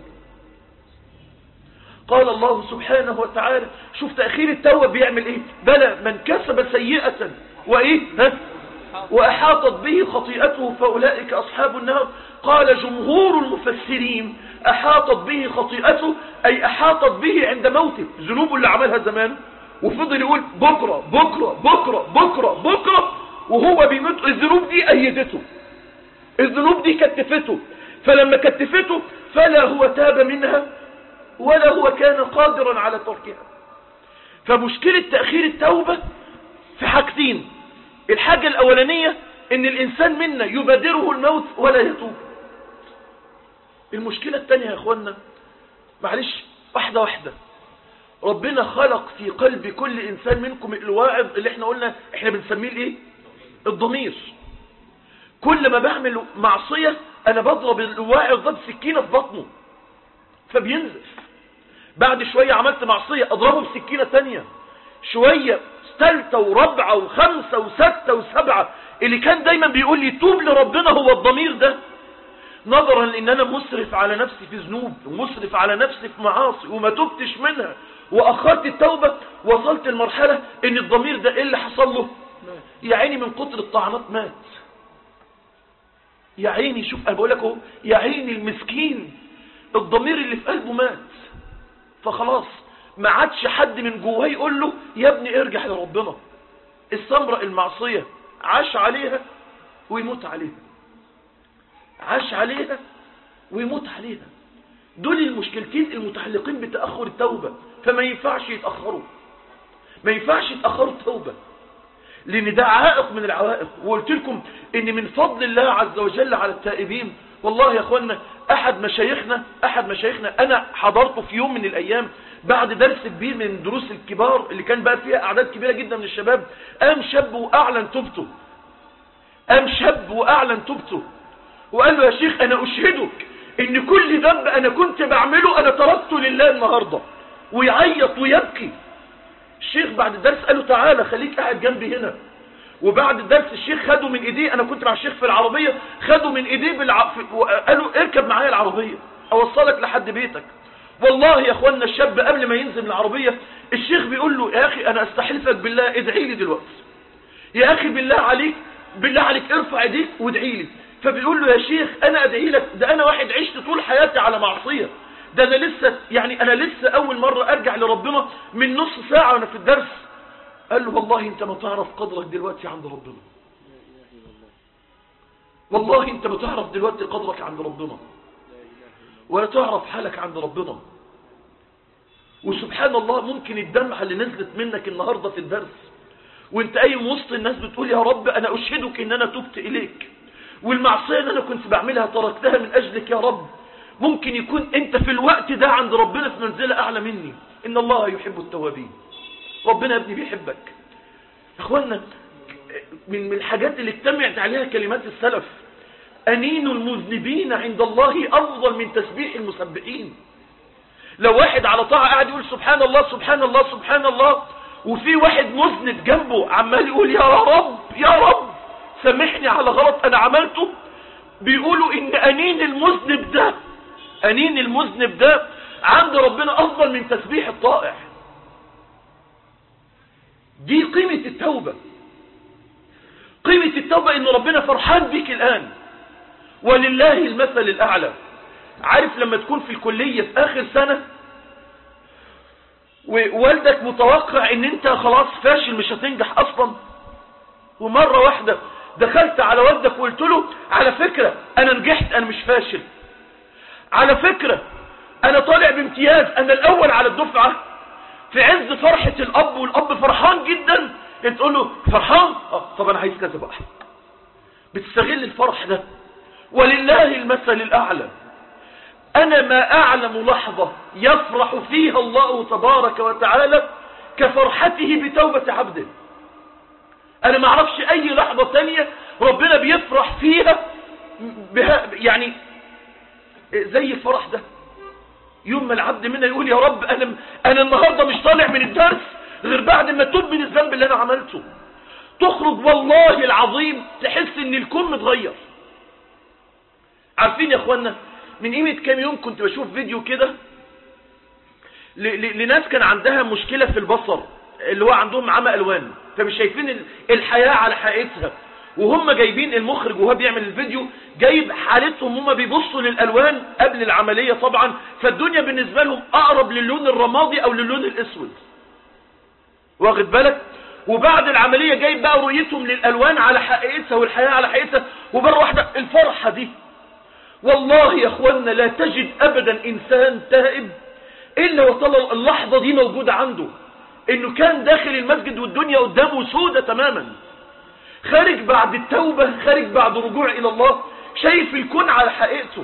قال الله سبحانه وتعالى، شوف تأخير التوبة بيعمل ايه؟ بلى من كسب سيئة وايه ها وأحاطت به خطيئته فأولئك أصحاب النار. قال جمهور المفسرين: أحاطت به خطيئته أي أحاطت به عند موته، ذنوبه اللي عملها زمان وفضل يقول بكرة بكرة بكرة بكرة بكرة وهو بيموت. الذنوب دي أيدته، الذنوب دي كتفته، فلما كتفته فلا هو تاب منها ولا هو كان قادرا على تركها. فمشكلة تأخير التوبة في حاجتين: الحاجة الأولانية ان الإنسان منا يبادره الموت ولا يتوب. المشكلة الثانية يا أخوانا، معلش واحدة واحدة، ربنا خلق في قلب كل إنسان منكم الواعظ اللي احنا قلنا احنا بنسميه الايه؟ الضمير. كل ما بعمل معصية انا بضرب الواعظ ده بسكينة في بطنه فبينزف. بعد شوية عملت معصية اضربه بسكينة تانية، شوية ثالثة ورابعة وخمسة وستة وسبعة. اللي كان دايما بيقول لي توب لربنا هو الضمير ده، نظرا لان انا مسرف على نفسي في ذنوب ومسرف على نفسي في معاصي وما تبتش منها واخرت التوبة، وصلت المرحلة ان الضمير ده ايه اللي حصل له؟ يا عيني من كتر الطعنات مات. يا عيني، شوف انا بقول لك اهو، يا عيني المسكين الضمير اللي في قلبه مات. فخلاص ما عادش حد من جواه يقول له يا ابني ارجع لربنا. السمرة المعصية عاش عليها ويموت عليها، عاش عليها ويموت عليها. دول المشكلتين المتعلقين بتأخر التوبة، فما ينفعش يتأخروا، ما ينفعش يتأخروا التوبة، لأن ده عائق من العوائق. وقلت لكم إن من فضل الله عز وجل على التائبين، والله يا أخوانا أحد مشايخنا أحد مشايخنا أنا حضرته في يوم من الأيام بعد درس كبير من دروس الكبار اللي كان بقى فيها أعداد كبيرة جدا من الشباب. قام شاب وأعلن توبته، قام شاب وأعلن توبته وقال له يا شيخ أنا أشهدك إن كل ذنب أنا كنت بعمله أنا تركته لله النهاردة. ويعيط ويبكي. الشيخ بعد الدرس قال له تعالى خليك قاعد جنبي هنا. وبعد الدرس الشيخ خده من ايديه، انا كنت مع الشيخ في العربية، خده من ايديه بالع... وقالوا اركب معايا العربية اوصلك لحد بيتك. والله يا اخوانا الشاب قبل ما ينزل من العربية الشيخ بيقول له يا اخي انا استحلفك بالله ادعي لي دلوقتي، يا اخي بالله عليك بالله عليك ارفع ايديك وادعي لي. فبيقول له يا شيخ انا ادعي لك، ده انا واحد عشت طول حياتي على معصية، ده انا لسه يعني انا لسه اول مرة ارجع لربنا من نص ساعة وانا في الدرس. قال له والله انت ما تعرف قدرك دلوقتي عند ربنا، والله انت ما تعرف دلوقتي قدرك عند ربنا ولا تعرف حالك عند ربنا. وسبحان الله ممكن الدمعة اللي نزلت منك النهاردة في الدرس وانت قايم وسط الناس بتقول يا رب انا اشهدك ان انا تبت اليك، والمعصية اللي انا كنت بعملها تركتها من اجلك يا رب، ممكن يكون انت في الوقت ده عند ربنا في منزلة اعلى مني. ان الله يحب التوابين، ربنا يا ابني بيحبك. اخوانا من الحاجات اللي اجتمعت عليها كلمات السلف، انين المذنبين عند الله افضل من تسبيح المسبحين. لو واحد على طاعة قاعد يقول سبحان الله سبحان الله سبحان الله، وفي واحد مذنب جنبه عمال يقول يا رب يا رب سامحني على غلط انا عملته، بيقولوا ان انين المذنب ده انين المذنب ده عند ربنا افضل من تسبيح الطائع. دي قيمة التوبة. قيمة التوبة ان ربنا فرحان بيك الان، ولله المثل الاعلى. عارف لما تكون في الكلية في اخر سنة ووالدك متوقع ان انت خلاص فاشل مش هتنجح اصلا، ومرة واحدة دخلت على والدك وقلت له على فكرة انا نجحت انا مش فاشل، على فكرة انا طالع بامتياز انا الاول على الدفعة، في عز فرحة الاب والاب فرحان جدا، انت تقول له فرحان اه طب انا عايز كذا بقى. بتستغل الفرح ده. ولله المثل الاعلى. انا ما اعلم لحظة يفرح فيها الله تبارك وتعالى كفرحته بتوبة عبده. انا ما اعرفش اي لحظة تانية ربنا بيفرح فيها بها يعني زي الفرح ده. يوم ما العبد منا يقول يا رب انا انا النهارده مش طالع من الدرس غير بعد ما اتوب من الذنب اللي انا عملته، تخرج والله العظيم تحس ان الكون متغير. عارفين يا اخوانا من قيمة كام يوم كنت بشوف فيديو كده لناس كان عندها مشكلة في البصر، اللي هو عندهم عمى الوان فمش شايفين الحياة على حقيقتها، وهم جايبين المخرج وهو بيعمل الفيديو جايب حالتهم، هم بيبصوا للالوان قبل العملية طبعا، فالدنيا بالنسبة لهم اقرب للون الرمادي او للون الاسود، واخد بالك؟ وبعد العملية جايب بقى رؤيتهم للالوان على حقيقتها والحياة على حقيقتها، وبره واحدة الفرحة دي. والله يا اخوانا لا تجد ابدا انسان تائب الا وطلع اللحظة دي موجودة عنده، انه كان داخل المسجد والدنيا قدامه سودة تماما، خارج بعد التوبة، خارج بعد رجوع الى الله، شايف الكون على حقيقته،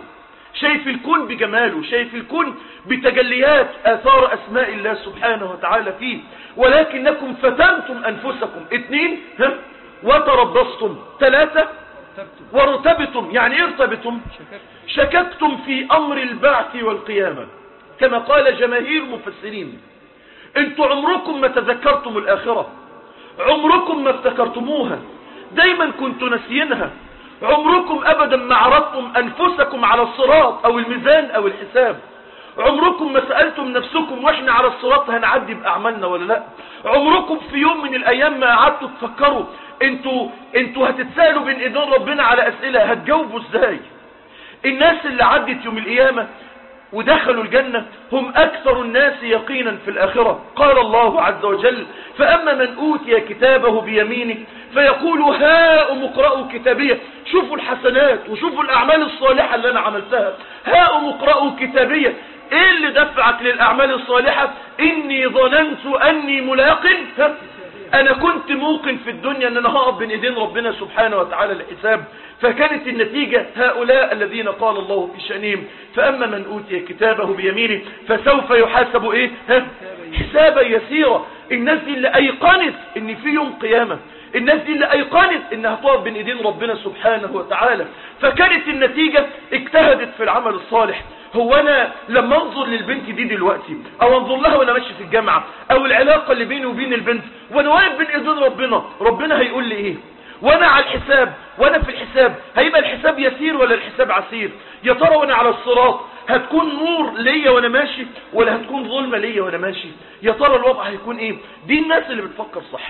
شايف الكون بجماله، شايف الكون بتجليات آثار أسماء الله سبحانه وتعالى فيه. ولكنكم فتنتم أنفسكم. اثنين، ها وتربصتم. ثلاثة، وارتبتم. يعني ايه ارتبتم؟ شككتم في أمر البعث والقيامة، كما قال جماهير المفسرين. انتوا عمركم ما تذكرتم الآخرة، عمركم ما افتكرتموها، دايما كنتوا نسينها. عمركم أبدا ما عرضتم أنفسكم على الصراط أو الميزان أو الحساب. عمركم ما سألتم نفسكم واحنا على الصراط هنعدي بأعمالنا ولا لا. عمركم في يوم من الأيام ما قعدتوا تفكروا انتوا انتوا هتتسألوا بين ايدين ربنا على أسئلة هتجاوبوا ازاي. الناس اللي عدت يوم القيامة ودخلوا الجنة هم أكثر الناس يقينا في الآخرة. قال الله عز وجل: فأما من أوتي كتابه بيمينه فيقول هاؤم اقرأوا كتابيه. شوفوا الحسنات وشوفوا الأعمال الصالحة اللي أنا عملتها. هاؤم اقرأوا كتابيه. إيه اللي دفعك للأعمال الصالحة؟ إني ظننت أني ملاق. أنا كنت موقن في الدنيا أن أنا هقف بين إيدين ربنا سبحانه وتعالى الحساب. فكانت النتيجة هؤلاء الذين قال الله في شأنهم: فأما من أوتي كتابه بيمينه فسوف يحاسب إيه؟ ها؟ حسابا يسيرا. الناس دي اللي أيقنت إن في يوم قيامة، الناس دي اللي أيقنت إنها تقف بين إيدين ربنا سبحانه وتعالى. فكانت النتيجة اجتهدت في العمل الصالح. هو أنا لما أنظر للبنت دي دلوقتي أو أنظر لها وأنا ماشي في الجامعة أو العلاقة اللي بيني وبين البنت وأنا واقف بين إيدين ربنا، ربنا هيقول لي إيه؟ وانا على الحساب، وانا في الحساب هيبقى الحساب يسير ولا الحساب عسير؟ يا ترى وانا على الصراط هتكون نور ليا وانا ماشي ولا هتكون ظلمة ليا وانا ماشي؟ يا ترى الوضع هيكون ايه؟ دي الناس اللي بتفكر صح،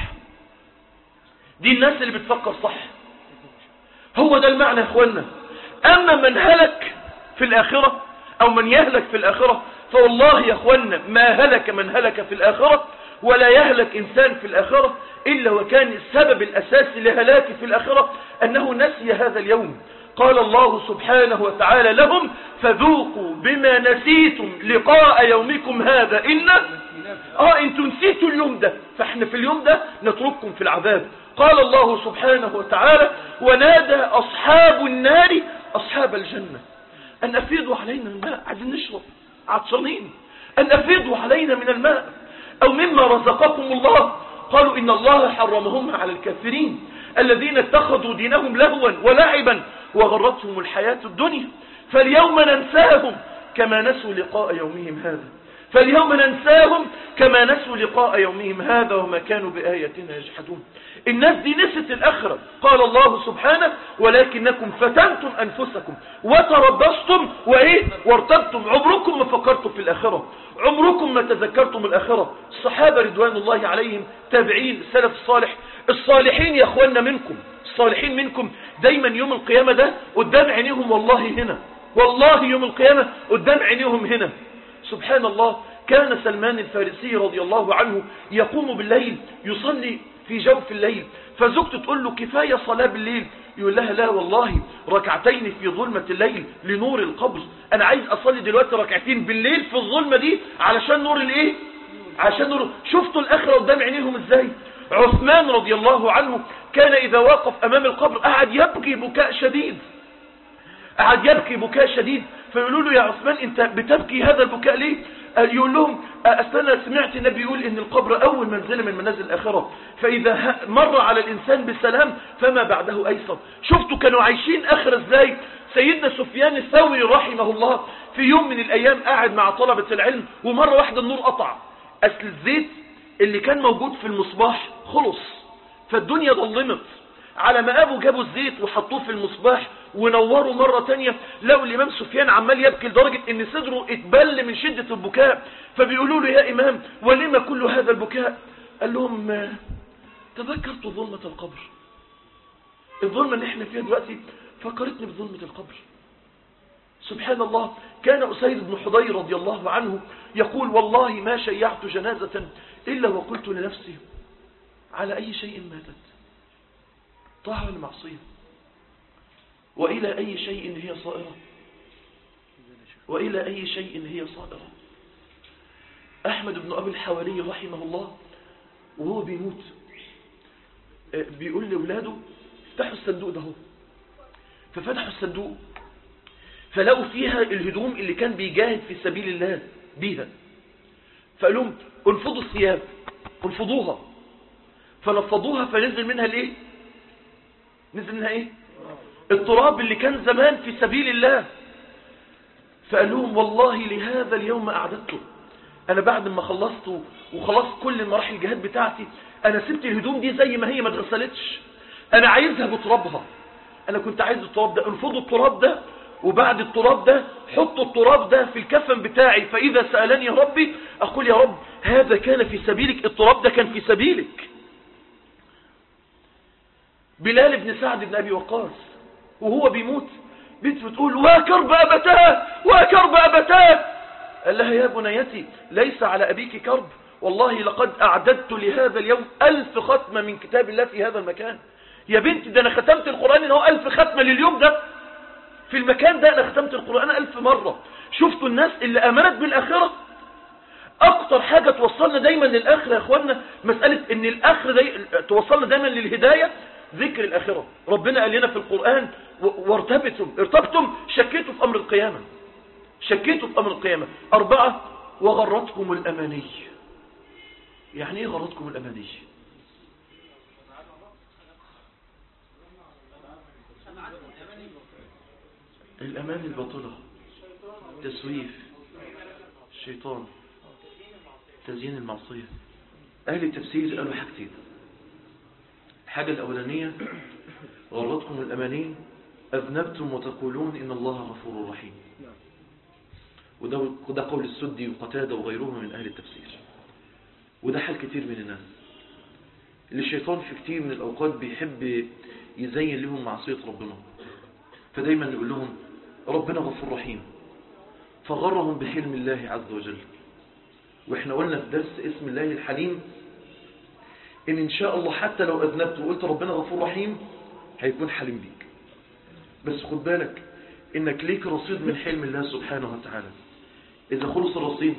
دي الناس اللي بتفكر صح. هو ده المعنى يا اخوانا. اما من هلك في الاخرة او من يهلك في الاخرة فوالله يا اخوانا ما هلك من هلك في الاخرة ولا يهلك إنسان في الآخرة إلا وكان السبب الأساسي لهلاكه في الآخرة أنه نسي هذا اليوم. قال الله سبحانه وتعالى لهم: فذوقوا بما نسيتم لقاء يومكم هذا إن آه أنتم نسيتوا اليوم ده، فإحنا في اليوم ده نترككم في العذاب. قال الله سبحانه وتعالى: ونادى أصحاب النار أصحاب الجنة أن أفيضوا علينا الماء. عايزين نشرب، عطشانين، أن أفيضوا علينا من الماء أو مما رزقكم الله. قالوا إن الله حرمهم على الكافرين الذين اتخذوا دينهم لهوا ولعبا وغرتهم الحياة الدنيا فاليوم ننساهم كما نسوا لقاء يومهم هذا فاليوم ننساهم كما نسوا لقاء يومهم هذا وما كانوا بآياتنا يجحدون. الناس دي نسيت الآخرة. قال الله سبحانه: ولكنكم فتنتم أنفسكم وتربصتم وإيه وارتبتم. عمركم ما فكرتم في الآخرة، عمركم ما تذكرتم الآخرة. الصحابة رضوان الله عليهم، تابعين، السلف الصالح، الصالحين يا أخوانا منكم، الصالحين منكم دايما يوم القيامة ده قدام عينيهم، والله هنا، والله يوم القيامة قدام عينيهم هنا. سبحان الله. كان سلمان الفارسي رضي الله عنه يقوم بالليل يصلي في جوف الليل، فزوجته تقول له: كفاية صلاة بالليل. يقول لها: لا والله، ركعتين في ظلمة الليل لنور القبر. أنا عايز أصلي دلوقتي ركعتين بالليل في الظلمة دي علشان نور الإيه؟ عشان نور. شفتوا الآخرة قدام عينيهم إزاي؟ عثمان رضي الله عنه كان إذا وقف أمام القبر قعد يبكي بكاء شديد، قعد يبكي بكاء شديد. فيقولوا له: يا عثمان أنت بتبكي هذا البكاء ليه؟ يقول لهم: أنا سمعت النبي يقول إن القبر أول منزلة من منازل الآخرة، فإذا مر على الإنسان بسلام فما بعده أيسر. شفتوا كانوا عايشين آخر إزاي؟ سيدنا سفيان الثوري رحمه الله في يوم من الأيام قاعد مع طلبة العلم ومرة واحدة النور قطع. أصل الزيت اللي كان موجود في المصباح خلص، فالدنيا ظلمت. على ما أبو جابوا الزيت وحطوه في المصباح ونوروا مرة تانية، لقوا الإمام سفيان عمال يبكي لدرجة ان صدره اتبل من شدة البكاء. فبيقولوا له: يا إمام ولما كل هذا البكاء؟ قال لهم: تذكرت ظلمة القبر. الظلمة اللي احنا فيها دلوقتي فكرتني بظلمة القبر. سبحان الله. كان أسيد بن حضير رضي الله عنه يقول: والله ما شيعت جنازة إلا وقلت لنفسي: على أي شيء ماتت؟ طاعة ولا معصية؟ وإلى أي شيء هي صائرة؟ وإلى أي شيء هي صائرة؟ أحمد بن أبي الحواري رحمه الله وهو بيموت بيقول لأولاده: افتحوا الصندوق ده. ففتحوا الصندوق فلقوا فيها الهدوم اللي كان بيجاهد في سبيل الله بيها، فقال لهم انفضوا الثياب، انفضوها، فنفضوها فنزل منها الايه؟ نزل منها ايه؟ التراب اللي كان زمان في سبيل الله. فقال لهم والله لهذا اليوم أعددته، أنا بعد ما خلصت وخلاص كل مراحل الجهاد بتاعتي، أنا سبت الهدوم دي زي ما هي ما اتغسلتش، أنا عايزها بترابها، أنا كنت عايز التراب ده، انفضوا التراب ده، وبعد التراب ده حطوا التراب ده في الكفن بتاعي، فإذا سألني ربي أقول يا رب هذا كان في سبيلك، التراب ده كان في سبيلك. بلال بن سعد بن أبي وقاص وهو بيموت بنت بتقول وكرب أبتاه وكرب أبتاه، قال لها يا بنيتي ليس على أبيك كرب، والله لقد أعددت لهذا اليوم ألف ختمة من كتاب الله في هذا المكان. يا بنت ده أنا ختمت القرآن إنه ألف ختمة لليوم ده، في المكان ده أنا ختمت القرآن ألف مرة. شفتوا الناس اللي أمنت بالآخرة؟ أكتر حاجة توصلنا دايما للآخرة يا أخوانا مسألة إن الآخرة دي توصلنا دايما للهداية، ذكر الآخرة. ربنا قال لنا في القرآن وارتبتم ارتبتم شكيتوا في أمر القيامة، شكيتوا في أمر القيامة. أربعة وغرتكم الأماني. يعني إيه غرتكم الأماني؟ الأمان الباطلة، تسويف الشيطان، تزيين المعصية. أهل التفسير قالوا حاجتين. الحاجة الأولانية غرتكم الأماني أذنبتم وتقولون إن الله غفور رحيم، وده قول السدي وقتادة وغيرهم من أهل التفسير، وده حال كتير من الناس اللي الشيطان في كتير من الأوقات بيحب يزين لهم معصية ربنا، فدايما نقول لهم ربنا غفور رحيم، فغرهم بحلم الله عز وجل. وإحنا قلنا في درس اسم الله الحليم إن إن شاء الله حتى لو أذنبت وقلت ربنا غفور رحيم هيكون حليم بيك، بس خد بالك إنك ليك رصيد من حلم الله سبحانه وتعالى. إذا خلص الرصيد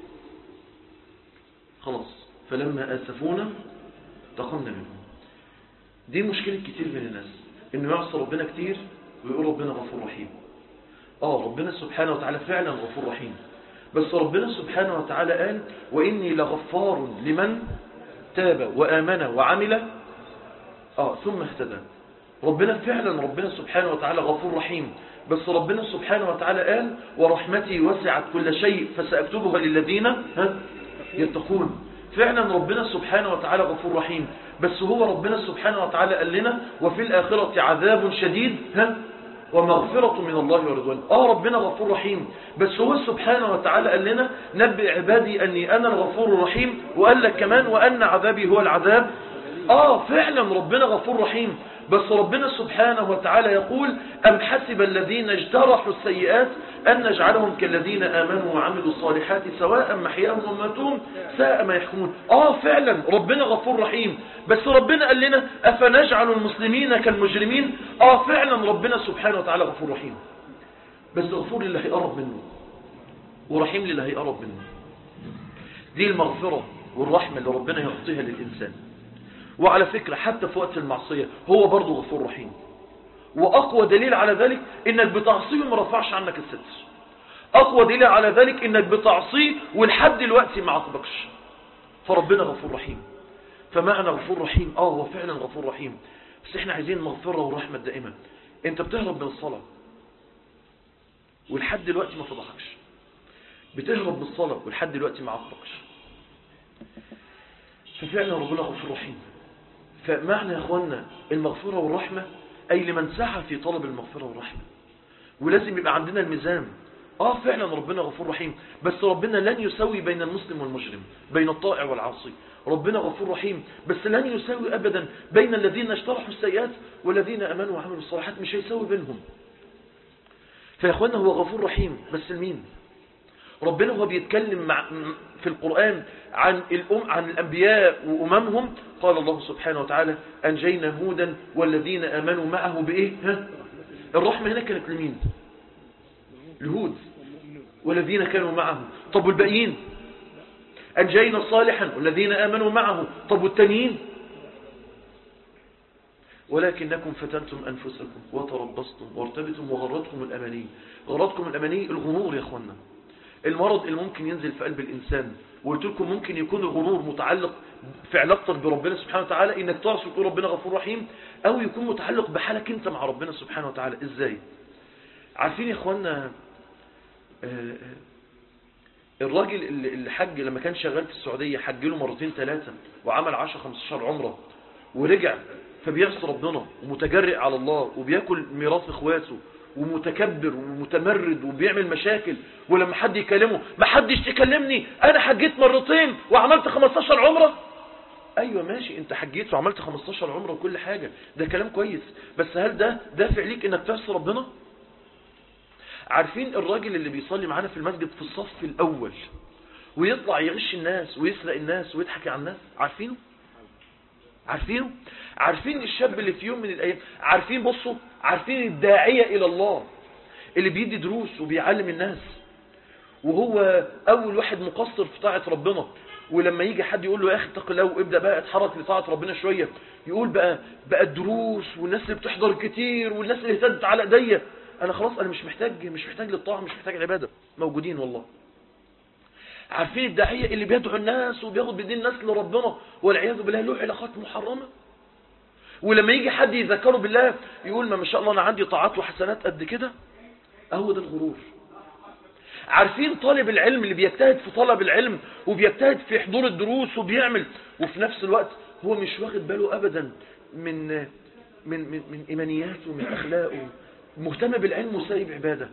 خلاص، فلما آسفونا انتقمنا منهم. دي مشكلة كتير من الناس، إنه يعصى ربنا كتير ويقول ربنا غفور رحيم. آه ربنا سبحانه وتعالى فعلا غفور رحيم، بس ربنا سبحانه وتعالى قال وإني لغفار لمن تاب وآمن وعمل آه ثم اهتدى. ربنا فعلا ربنا سبحانه وتعالى غفور رحيم، بس ربنا سبحانه وتعالى قال ورحمتي وسعت كل شيء فسأكتبها للذين ها يتقون. فعلا ربنا سبحانه وتعالى غفور رحيم، بس هو ربنا سبحانه وتعالى قال لنا وفي الآخرة عذاب شديد ها ومغفرة من الله ورضوان. آه ربنا غفور رحيم، بس هو سبحانه وتعالى قال لنا نبئ عبادي أني أنا الغفور الرحيم، وقال لك كمان وأن عذابي هو العذاب. آه فعلا ربنا غفور رحيم، بس ربنا سبحانه وتعالى يقول أم حسب الذين اجترحوا السيئات أن نجعلهم كالذين آمنوا وعملوا الصالحات سواء محياهم ومماتهم ساء ما يحكمون. آه فعلا ربنا غفور رحيم، بس ربنا قال لنا أفنجعل المسلمين كالمجرمين. آه فعلا ربنا سبحانه وتعالى غفور رحيم، بس غفور للي هيقرب منه ورحيم للي هيقرب منه. دي المغفرة والرحمة اللي ربنا يعطيها للإنسان. وعلى فكرة حتى في وقت المعصية هو برضو غفور رحيم، وأقوى دليل على ذلك إنك بتعصيه وما رفعش عنك الستر. أقوى دليل على ذلك إنك بتعصيه ولحد دلوقتي ما عاقبكش، فربنا غفور رحيم. فمعنى غفور رحيم آه هو فعلا غفور رحيم، بس إحنا عايزين مغفرة ورحمة دائمة. أنت بتهرب من الصلاة ولحد دلوقتي ما فضحكش، بتهرب من الصلاة ولحد دلوقتي ما عاقبكش، ففعلا ربنا غفور رحيم. فمعنى يا أخوانا المغفرة والرحمة أي لمن سعى في طلب المغفرة والرحمة. ولازم يبقى عندنا الميزان. آه فعلا ربنا غفور رحيم، بس ربنا لن يسوي بين المسلم والمجرم، بين الطائع والعاصي. ربنا غفور رحيم، بس لن يسوي أبدا بين الذين اجترحوا السيئات والذين أمنوا وعملوا الصالحات، مش هيسوي بينهم. فيا أخوانا هو غفور رحيم، بس لمين؟ ربنا هو بيتكلم مع في القرآن عن الأم عن الأنبياء وأممهم، قال الله سبحانه وتعالى أنجينا هودا والذين آمنوا معه بإيه؟ ها؟ الرحمة هنا كانت لمين؟ لهود والذين كانوا معه. طب والباقيين؟ أنجينا صالحا والذين آمنوا معه. طب والتانيين؟ ولكنكم فتنتم أنفسكم وتربصتم وارتبتم وغرتكم الأماني. غرتكم الأماني الغرور يا أخوانا، المرض اللي ممكن ينزل في قلب الإنسان. وقلت لكم ممكن يكون الغرور متعلق في علاقتك بربنا سبحانه وتعالى، إنك تعرف تقول ربنا غفور رحيم، أو يكون متعلق بحالك أنت مع ربنا سبحانه وتعالى. إزاي؟ عارفين يا أخوانا الراجل اللي حج لما كان شغال في السعودية حج له مرتين ثلاثة وعمل عشرة خمستاشر عمرة ورجع، فبيعصي ربنا ومتجرئ على الله وبياكل ميراث اخواته ومتكبر ومتمرد وبيعمل مشاكل، ولما حد يكلمه ما حدش تكلمني انا حجيت مرتين وعملت خمستاشر عمرة. ايوه ماشي، انت حجيت وعملت خمستاشر عمرة وكل حاجة، ده كلام كويس، بس هل ده دافع ليك انك تعصي ربنا؟ عارفين الراجل اللي بيصلي معانا في المسجد في الصف الاول ويطلع يغش الناس ويسرق الناس ويضحك على الناس؟ عارفينه؟ عارفينه؟ عارفين الشاب اللي في يوم من الايام، عارفين بصوا، عارفين الداعية الى الله اللي بيدي دروس وبيعلم الناس وهو اول واحد مقصر في طاعة ربنا، ولما يجي حد يقول له يا اخي اتق الله وابدا بقى اتحرك لطاعة ربنا شوية، يقول بقى بقى الدروس والناس اللي بتحضر كتير والناس اللي اهتدت على ايديا، انا خلاص انا مش محتاج مش محتاج للطاعة، مش محتاج العبادة، موجودين والله. عارفين الداعية اللي بيدعو الناس وبياخد بدين الناس لربنا والعياذ بالله له علاقات محرمة، ولما يجي حد يذكره بالله يقول ما ما شاء الله انا عندي طاعات وحسنات قد كده. اهو ده الغرور. عارفين طالب العلم اللي بيجتهد في طلب العلم وبيجتهد في حضور الدروس وبيعمل، وفي نفس الوقت هو مش واخد باله ابدا من من من, من ايمانياته ومن اخلاقه، مهتم بالعلم وسايب عبادة،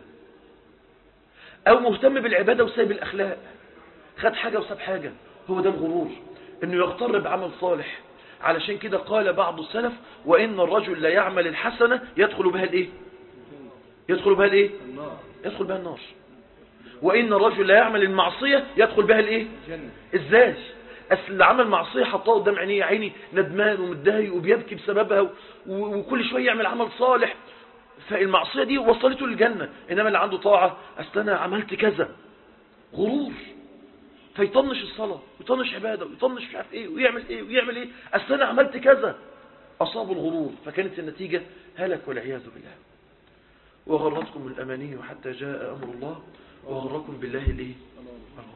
او مهتم بالعبادة وسايب الاخلاق، خد حاجة وساب حاجة. هو ده الغرور، انه يغتر بعمل صالح. علشان كده قال بعض السلف وان الرجل لا يعمل الحسنة يدخل بها الايه؟ يدخل بها الايه؟ يدخل بها النار. وان الرجل لا يعمل المعصية يدخل بها الايه؟ ازاي؟ اصل اللي عمل معصية حطاه قدام عينيه، عيني ندمان ومتضايق وبيبكي بسببها وكل شوية يعمل عمل صالح، فالمعصية دي وصلته للجنة. انما اللي عنده طاعة اصل انا عملت كذا، غرور، فيطنش الصلاة ويطنش عبادة ويطنش مش عارف ايه ويعمل ايه ويعمل ايه، اصل انا عملت كذا، اصاب الغرور، فكانت النتيجة هلك والعياذ بالله. وغرتكم الاماني حتى جاء امر الله وغركم بالله الايه؟ الغرور.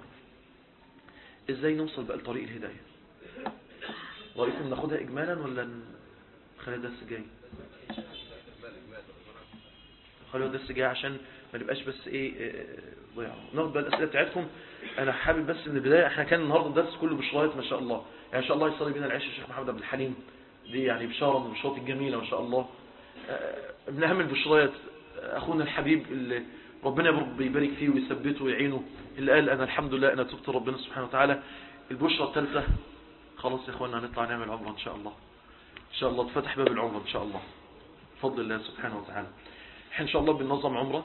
ازاي نوصل بقى لطريق الهداية؟ رأيكم ناخدها اجمالا ولا نخليها درس جاي؟ خليها درس جاي عشان ما نبقاش بس ايه ضيعوا. ناخد بقى الاسئله بتاعتكم. انا حابب بس من البدايه، احنا كان النهارده الدرس كله بشرايط ما شاء الله، يعني ان شاء الله يصلي بينا العشاء الشيخ محمد عبد الحليم، دي يعني بشاره من البشارات الجميله ما شاء الله. ابن اهم البشرايات اخونا الحبيب اللي ربنا يبارك فيه ويثبته ويعينه، اللي قال انا الحمد لله انا تبت ربنا سبحانه وتعالى. البشرة الثالثه خلاص يا اخوانا هنطلع نعمل عمره ان شاء الله، ان شاء الله اتفتح باب العمره ان شاء الله بفضل الله سبحانه وتعالى. احنا ان شاء الله بننظم عمره،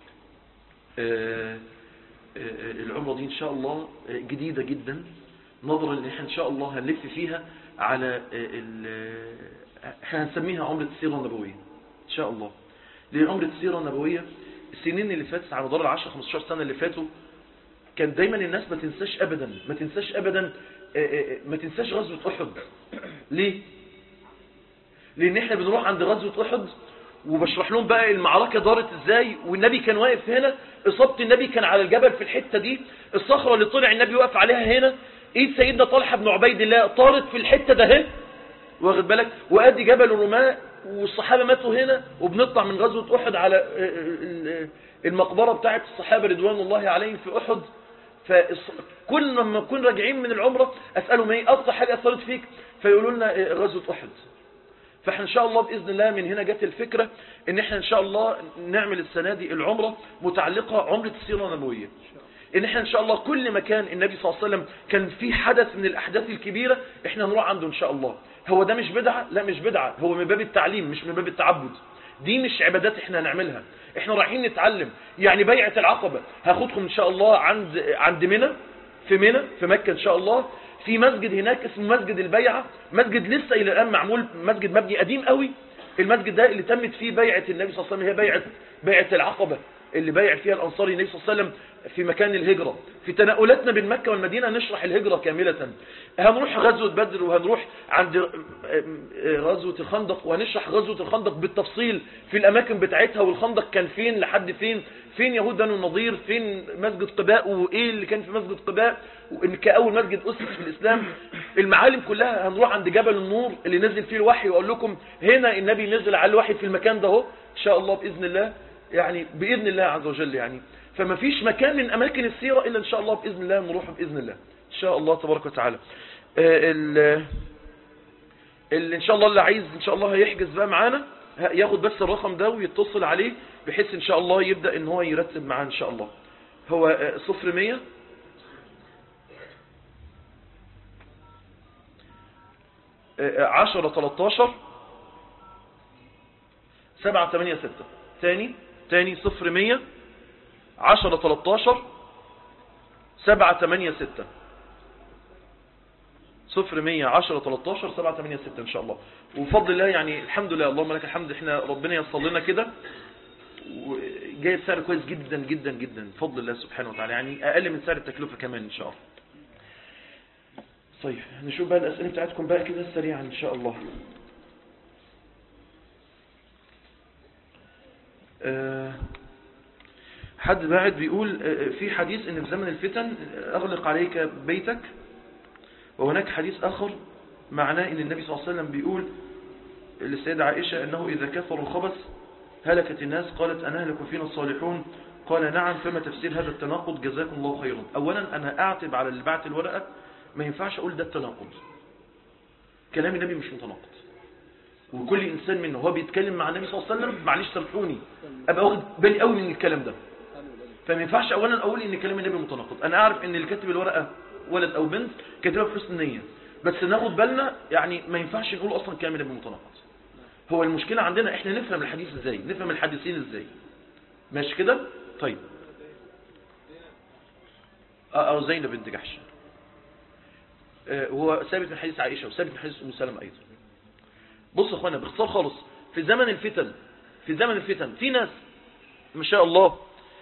آه آه العمره دي ان شاء الله جديده جدا، نظرا ان احنا ان شاء الله هنلف فيها على احنا هنسميها عمره السيره النبويه ان شاء الله. ليه عمره السيره النبويه؟ السنين اللي فاتت على مدار العشر خمستاشر سنه اللي فاتوا كان دايما الناس ما تنساش ابدا ما تنساش ابدا ما تنساش غزوه احد. ليه؟ لان احنا بنروح عند غزوه احد وبشرح لهم بقى المعركه دارت ازاي، والنبي كان واقف هنا، اصابه النبي كان على الجبل في الحته دي، الصخره اللي طلع النبي واقف عليها هنا، ايد سيدنا طلحه بن عبيد الله طارت في الحته ده اهي، واخد بالك، وادي جبل الرماة والصحابه ماتوا هنا، وبنطلع من غزوه احد على المقبره بتاعه الصحابه رضوان الله عليهم في احد. فكل لما نكون راجعين من العمره اسالهم ايه اكتر حاجه اثرت فيك، فيقولوا لنا غزوه احد. فاحنا ان شاء الله باذن الله من هنا جت الفكره ان احنا ان شاء الله نعمل السنه دي العمره متعلقه عمره السيره النبويه، ان احنا ان شاء الله كل مكان النبي صلى الله عليه وسلم كان في حدث من الاحداث الكبيره احنا نروح عنده ان شاء الله. هو ده مش بدعه؟ لا مش بدعه، هو من باب التعليم مش من باب التعبد. دي مش عبادات احنا هنعملها، احنا رايحين نتعلم. يعني بيعه العقبه هاخدكم ان شاء الله عند عند منى، في منى في مكه ان شاء الله، في مسجد هناك اسمه مسجد البيعه، مسجد لسه الى الان معمول، مسجد مبني قديم قوي. المسجد ده اللي تمت فيه بيعه النبي صلى الله عليه وسلم، هي بيعه بيعه العقبه اللي بايع فيها الانصاري النبي صلى الله عليه وسلم في مكان الهجره. في تنقلاتنا بين مكة والمدينة نشرح الهجرة كاملة. هنروح غزوة بدر وهنروح عند غزوة الخندق وهنشرح غزوة الخندق بالتفصيل في الأماكن بتاعتها، والخندق كان فين لحد فين، فين يهود بنو النضير، فين مسجد قباء وإيه اللي كان في مسجد قباء وإن كأول مسجد أسس في الإسلام. المعالم كلها. هنروح عند جبل النور اللي نزل فيه الوحي وأقول لكم هنا النبي نزل على الوحي في المكان ده هو إن شاء الله بإذن الله، يعني بإذن الله عز وجل. يعني فما فيش مكان من أماكن السيرة إلا إن شاء الله بإذن الله نروح بإذن الله إن شاء الله تبارك وتعالى. اللي إن شاء الله اللي عايز إن شاء الله هيحجز بقى معانا ياخد بس الرقم ده ويتصل عليه بحيث إن شاء الله يبدأ إن هو يرتب معانا إن شاء الله. هو صفر مية عشرة تلاتاشر سبعة تمانية ستة. تاني تاني صفر مية عشرة تلاتاشر سبعة تمانية ستة. صفر مية عشرة تلاتاشر سبعة تمانية ستة إن شاء الله. وبفضل الله يعني الحمد لله اللهم لك الحمد احنا ربنا يصل لنا كده وجايب سعر كويس جدا جدا جدا بفضل الله سبحانه وتعالى، يعني أقل من سعر التكلفة كمان إن شاء الله. طيب نشوف بقى الأسئلة بتاعتكم بقى كده سريعا إن شاء الله. أه حد بعد بيقول في حديث ان في زمن الفتن اغلق عليك بيتك، وهناك حديث اخر معناه ان النبي صلى الله عليه وسلم بيقول للسيدة عائشة انه اذا كثر الخبث هلكت الناس. قالت انا هلك فينا الصالحون؟ قال نعم. فما تفسير هذا التناقض؟ جزاكم الله خيرا. اولا انا اعتب على اللي بعت الورقة، ما ينفعش اقول ده التناقض، كلام النبي مش متناقض، وكل انسان منه هو بيتكلم مع النبي صلى الله عليه وسلم معلش سامحوني ابقى واخد بالي قوي من الكلام ده. فما ينفعش اولا اقول ان كلام النبي متناقض. انا اعرف ان اللي كاتب الورقه ولد او بنت كاتبها بحسن نيه، بس ناخد بالنا يعني ما ينفعش نقول اصلا كلام النبي متناقض. هو المشكله عندنا احنا نفهم الحديث ازاي، نفهم الحديثين ازاي، ماشي كده؟ طيب او زينب بنت جحش هو ثابت من حديث عائشه وثابت من حديث ام سلمة ايضا. بص يا اخوانا باختصار خالص، في زمن الفتن في زمن الفتن في ناس ما شاء الله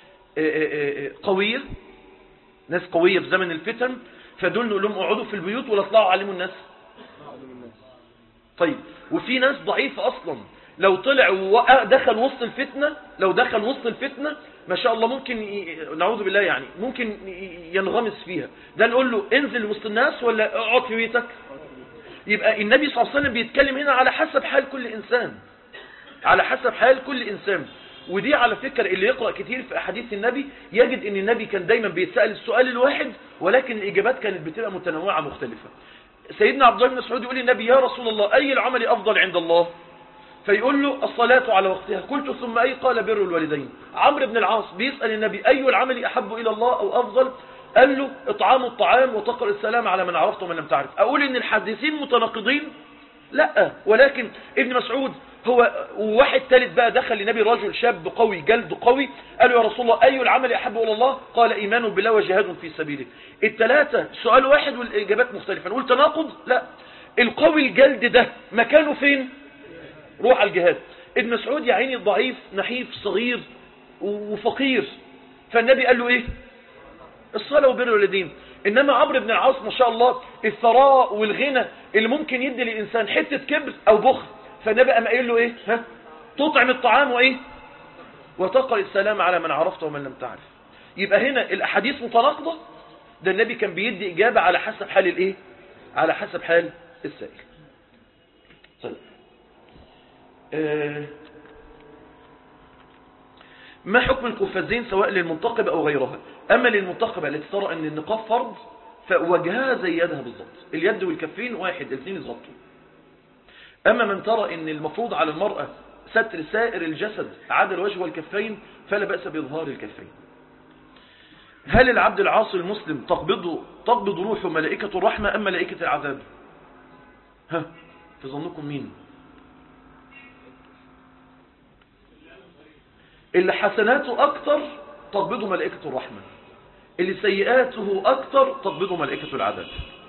قوية، ناس قوية في زمن الفتن، فدول نقول لهم اقعدوا في البيوت ولا اطلعوا علموا الناس. طيب وفي ناس ضعيفة اصلا لو طلع ودخل وسط الفتنة لو دخل وسط الفتنة ما شاء الله ممكن ي... نعوذ بالله يعني ممكن ينغمس فيها، ده نقول له انزل وسط الناس ولا اقعد في بيتك. يبقى النبي صلى الله عليه وسلم بيتكلم هنا على حسب حال كل انسان، على حسب حال كل انسان. ودي على فكرة اللي يقرأ كتير في أحاديث النبي يجد ان النبي كان دايما بيتسأل السؤال الواحد ولكن الإجابات كانت بتبقى متنوعة مختلفة. سيدنا عبد الله بن مسعود يقول للنبي يا رسول الله أي العمل أفضل عند الله؟ فيقول له الصلاة على وقتها. قلت ثم أي؟ قال بر الوالدين. عمرو بن العاص بيسأل النبي أي العمل أحب إلى الله أو أفضل؟ قال له إطعام الطعام وتقرأ السلام على من عرفت ومن لم تعرف. أقول إن الحديثين متناقضين؟ لا، ولكن ابن مسعود هو وواحد ثالث بقى دخل لنبي رجل شاب قوي جلد قوي قال له يا رسول الله أي العمل أحب إلى الله؟ قال إيمان بالله وجهاد في سبيله. الثلاثة سؤال واحد والإجابات مختلفة. نقول تناقض؟ لا، القوي الجلد ده مكانه فين؟ روح على الجهاد. ابن مسعود يا عيني ضعيف نحيف صغير وفقير، فالنبي قال له ايه؟ الصلاة وبر الوالدين. انما عمرو بن العاص ما شاء الله الثراء والغنى اللي ممكن يدي للإنسان حتة كبر او بخل، فالنبي قام قايل له ايه؟ ها؟ تطعم الطعام وايه؟ وتقرأ السلام على من عرفت ومن لم تعرف. يبقى هنا الاحاديث متناقضة، ده النبي كان بيدي اجابة على حسب حال الايه؟ على حسب حال السائل. طيب آه ما حكم القفازين سواء للمنتقبة أو غيرها؟ أما للمنتقبة التي ترى أن النقاب فرض فوجهها زي يدها بالضبط، اليد والكفين واحد الاثنين يتغطوا. أما من ترى أن المفروض على المرأة ستر سائر الجسد عدا الوجه والكفين فلا بأس بإظهار الكفين. هل العبد العاصي المسلم تقبض تقبض روحه ملائكة الرحمة أم ملائكة العذاب؟ ها في ظنكم مين؟ اللي حسناته أكتر تقبضه ملائكة الرحمة، اللي سيئاته أكتر تقبضه ملائكة العذاب.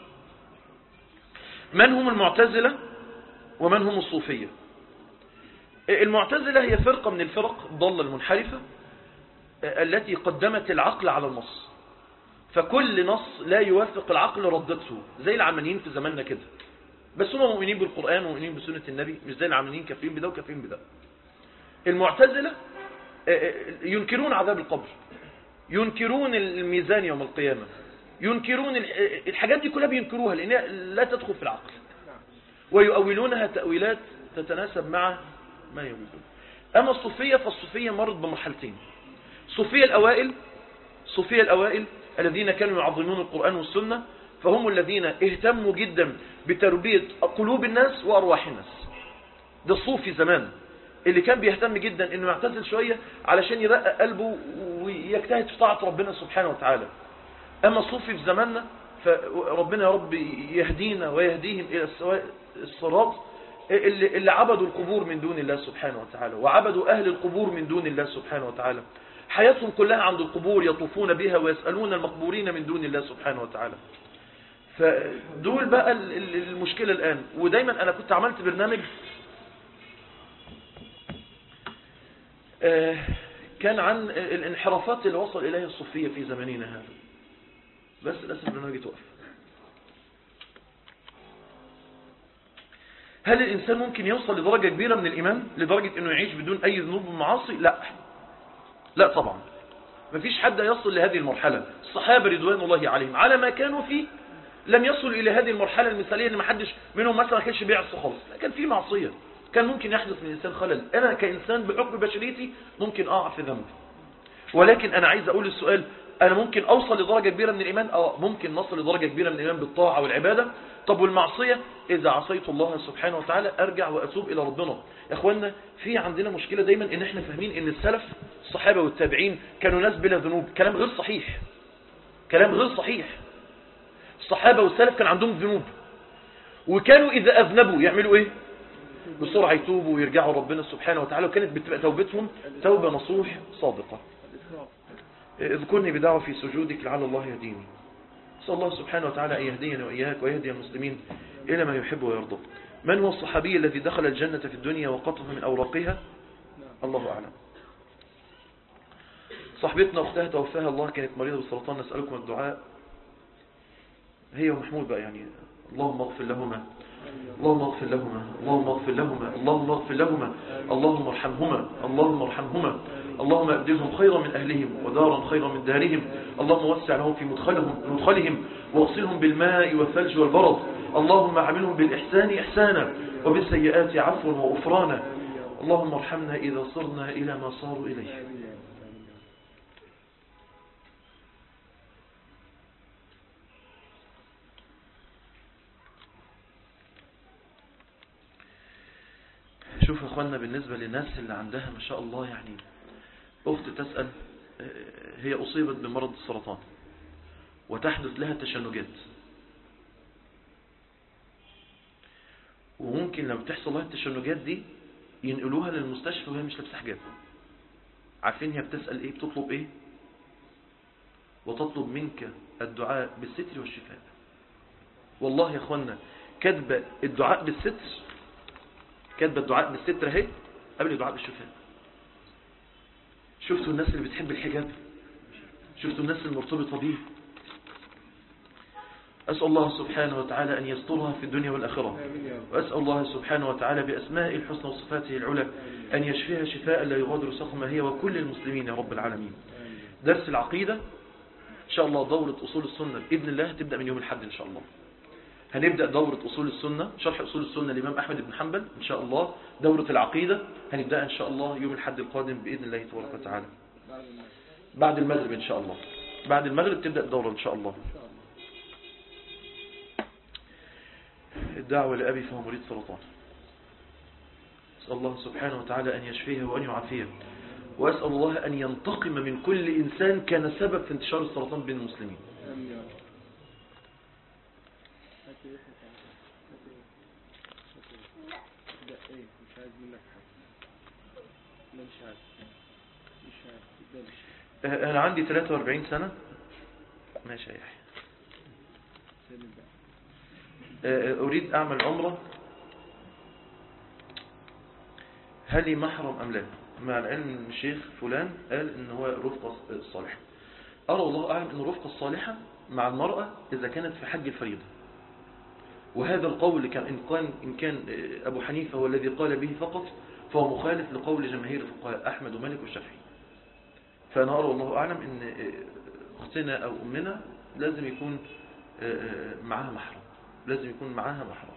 من هم المعتزلة ومن هم الصوفية؟ المعتزلة هي فرقة من الفرق الضالة المنحرفة التي قدمت العقل على النص، فكل نص لا يوافق العقل ردته، زي العمانيين في زماننا كده، بس هم مؤمنين بالقرآن ومؤمنين بسنة النبي، مش زي العمانيين كافرين بده وكافرين بده. المعتزلة ينكرون عذاب القبر، ينكرون الميزان يوم القيامة، ينكرون الحاجات دي كلها بينكروها لأنها لا تدخل في العقل، ويؤولونها تأويلات تتناسب مع ما يريدون. أما الصوفية فالصوفية مرت بمرحلتين. الصوفية الأوائل الصوفية الأوائل الذين كانوا يعظمون القرآن والسنة، فهم الذين اهتموا جدا بتربية قلوب الناس وأرواح الناس. ده الصوفي زمان اللي كان بيهتم جدا انه يعتزل شوية علشان يرقق قلبه ويجتهد في طاعة ربنا سبحانه وتعالى. اما الصوفي في زماننا فربنا يا رب يهدينا ويهديهم الى الصراط، اللي, اللي عبدوا القبور من دون الله سبحانه وتعالى، وعبدوا اهل القبور من دون الله سبحانه وتعالى، حياتهم كلها عند القبور يطوفون بها ويسألون المقبورين من دون الله سبحانه وتعالى. فدول بقى المشكلة الآن. ودايما أنا كنت عملت برنامج كان عن الانحرافات اللي وصل إليها الصوفية في زماننا هذا، بس للأسف البرنامج توقف. هل الإنسان ممكن يوصل لدرجة كبيرة من الإيمان لدرجة أنه يعيش بدون أي ذنوب ومعاصي؟ لا لا طبعا، مفيش حد يصل لهذه المرحلة. الصحابة رضوان الله عليهم على ما كانوا فيه لم يصلوا إلى هذه المرحلة المثالية ان ما حدش منهم مثلا ما كانش بيعصي خالص، لا كان في معصية، كان ممكن يحدث من الإنسان خلل. أنا كإنسان بحكم بشريتي ممكن أقع في ذنب، ولكن أنا عايز أقول السؤال، أنا ممكن أوصل لدرجة كبيرة من الإيمان؟ أه ممكن نصل لدرجة كبيرة من الإيمان بالطاعة والعبادة. طب والمعصية؟ إذا عصيت الله سبحانه وتعالى أرجع وأتوب إلى ربنا. يا أخوانا في عندنا مشكلة دايما إن إحنا فاهمين إن السلف الصحابة والتابعين كانوا ناس بلا ذنوب. كلام غير صحيح، كلام غير صحيح. الصحابة والسلف كان عندهم ذنوب، وكانوا إذا أذنبوا يعملوا إيه؟ بسرعة يتوبوا ويرجعوا ربنا سبحانه وتعالى، وكانت بتبقى توبتهم توبة نصوح صادقة. اذكرني بدعوة في سجودك لعل الله يهديني. أسأل الله سبحانه وتعالى أن يهدينا وإياك ويهدي المسلمين إلى ما يحب ويرضى. من هو الصحابي الذي دخل الجنة في الدنيا وقطف من أوراقها؟ الله أعلم. صاحبتنا أختها توفاها الله، كانت مريضة بالسرطان، نسألكم الدعاء هي ومحمود بقى يعني. اللهم اغفر لهما، اللهم اغفر لهما، اللهم اغفر لهما، اللهم اغفر لهما، اللهم ارحمهما، اللهم ارحمهما، اللهم أبدلهم خيرا من أهلهم ودارا خيرا من دارهم، اللهم وسع لهم في مدخلهم, مدخلهم واغسلهم بالماء والثلج والبرد، اللهم عاملهم بالإحسان إحسانا وبالسيئات عفوا وغفرانا، اللهم ارحمنا إذا صرنا إلى ما صاروا إليه. شوف يا أخوانا، بالنسبة للناس اللي عندها ما شاء الله، يعني أخت تسأل هي أصيبت بمرض السرطان وتحدث لها تشنجات، وممكن لو تحصل لها التشنجات دي ينقلوها للمستشفى وهي مش لابسه حجاب. عارفين هي بتسأل ايه؟ بتطلب ايه؟ وتطلب منك الدعاء بالستر والشفاء. والله يا اخوانا كاتبه الدعاء بالستر، كاتبه الدعاء بالستر اهي قبل الدعاء بالشفاء. شفتوا الناس اللي بتحب الحجاب؟ شفتوا الناس المرتبطة به؟ أسأل الله سبحانه وتعالى أن يسترها في الدنيا والآخرة، وأسأل الله سبحانه وتعالى بأسماء الحسنى وصفاته العلى أن يشفيها شفاء لا يغادر سقما هي وكل المسلمين يا رب العالمين. درس العقيدة إن شاء الله دورة أصول السنة بإذن الله تبدأ من يوم الأحد إن شاء الله. هنبدأ دورة أصول السنة، شرح أصول السنة الإمام أحمد بن حنبل إن شاء الله. دورة العقيدة هنبدأ إن شاء الله يوم الأحد القادم بإذن الله تبارك وتعالى، بعد المغرب إن شاء الله. بعد المغرب تبدأ الدورة إن شاء الله. الدعوة لأبي فهو مريض سرطان، أسأل الله سبحانه وتعالى أن يشفيه وأن يعافيه، وأسأل الله أن ينتقم من كل إنسان كان سبب في انتشار السرطان بين المسلمين. أنا عندي ثلاثة وأربعين سنة. ماشي يا يحيى. أريد أعمل عمرة، هل لي محرم أم لا؟ مع العلم ان الشيخ فلان قال إن هو رفقة الصالح. أرى الله أعلم أن الرفقة الصالحة مع المرأة إذا كانت في حج الفريضة، وهذا القول كان إن كان, إن كان أبو حنيفة هو الذي قال به فقط فهو مخالف لقول جماهير الفقهاء أحمد ومالك والشافعي. فأنا أرى الله أعلم أن أختنا أو أمنا لازم يكون معها محرم، لازم يكون معها محرم.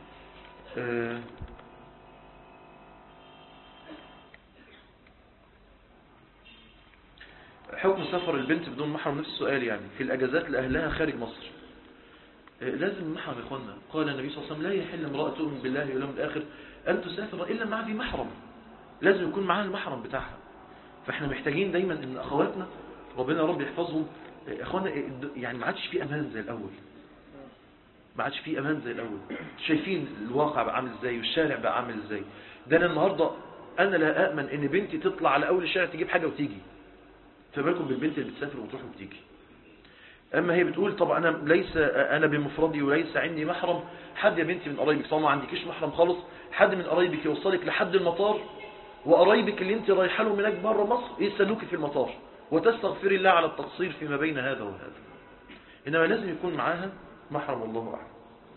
حكم سفر البنت بدون محرم، نفس السؤال يعني في الأجازات لأهلها خارج مصر. لازم المحرم يا إخوانا. قال النبي صلى الله عليه وسلم لا يحل امرأة تؤمن بالله واليوم الآخر أن تسافر إلا مع ذي محرم، لازم يكون معاها المحرم بتاعها. فإحنا محتاجين دايما إن أخواتنا ربنا رب يحفظهم إخوانا، يعني ما عادش في أمان زي الأول، ما عادش في أمان زي الأول. شايفين الواقع بقى عامل إزاي والشارع بقى عامل إزاي. ده أنا النهاردة أنا لا أأمن إن بنتي تطلع على أول الشارع تجيب حاجة وتيجي، فبالكم بالبنت اللي بتسافر وتروح وتيجي. أما هي بتقول طبعا أنا ليس أنا بمفردي وليس عندي محرم، حد يا بنتي من قرايبك طبعا ما عندكيش محرم خالص، حد من قرايبك يوصلك لحد المطار، وقرايبك اللي انت رايحه لهم هناك بره مصر يسألوك في المطار وتستغفر الله على التقصير فيما بين هذا وهذا. إنما لازم يكون معاها محرم، الله أعلم.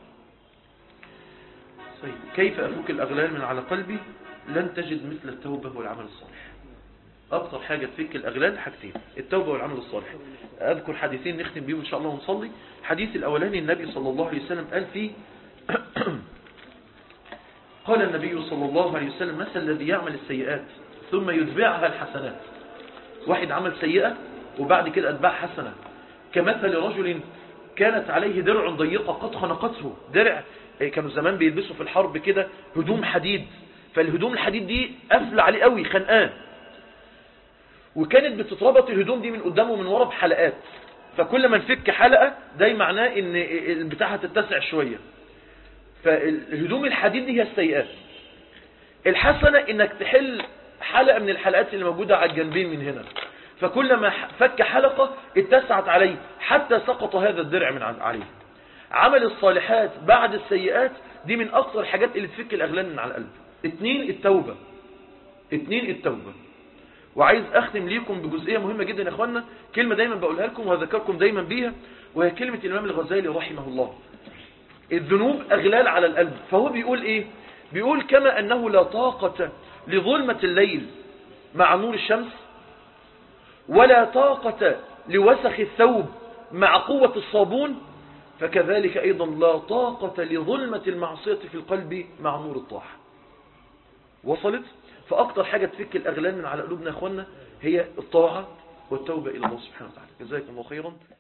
طيب كيف أفك الأغلال من على قلبي؟ لن تجد مثل التوبة والعمل الصالح. أكثر حاجة تفك الأغلال حاجتين، التوبة والعمل الصالح. أذكر حديثين نختم بيهم إن شاء الله ونصلي. حديث الأولاني النبي صلى الله عليه وسلم قال فيه قال النبي صلى الله عليه وسلم مثل الذي يعمل السيئات ثم يتبعها الحسنات. واحد عمل سيئة وبعد كده أتباع حسنة، كمثل رجل كانت عليه درع ضيقة قد خنقته. درع كانوا زمان بيلبسوا في الحرب كده هدوم حديد، فالهدوم الحديد دي قافله عليه قوي خنقان، وكانت بتتربط الهدوم دي من قدامه ومن ورا بحلقات، فكل ما نفك حلقة ده معناه ان البتاعة تتسع شوية. فالهدوم الحديد دي هي السيئات. الحسنة انك تحل حلقة من الحلقات اللي موجودة على الجنبين من هنا، فكل ما فك حلقة اتسعت عليه حتى سقط هذا الدرع من عليه. عمل الصالحات بعد السيئات دي من اكثر الحاجات اللي تفك الاغلال من على القلب. اتنين التوبة، اتنين التوبة. وعايز اختم ليكم بجزئية مهمة جدا يا اخوانا، كلمة دايما بقولها لكم وهذكركم دايما بيها، وهي كلمة الامام الغزالي رحمه الله. الذنوب اغلال على القلب، فهو بيقول ايه؟ بيقول كما انه لا طاقة لظلمة الليل مع نور الشمس، ولا طاقة لوسخ الثوب مع قوة الصابون، فكذلك ايضا لا طاقة لظلمة المعصية في القلب مع نور الطاعة. وصلت؟ فأكتر حاجة تفك الأغلال من على قلوبنا يا أخوانا هي الطاعة والتوبة إلى الله سبحانه وتعالى. جزاكم الله خيرا.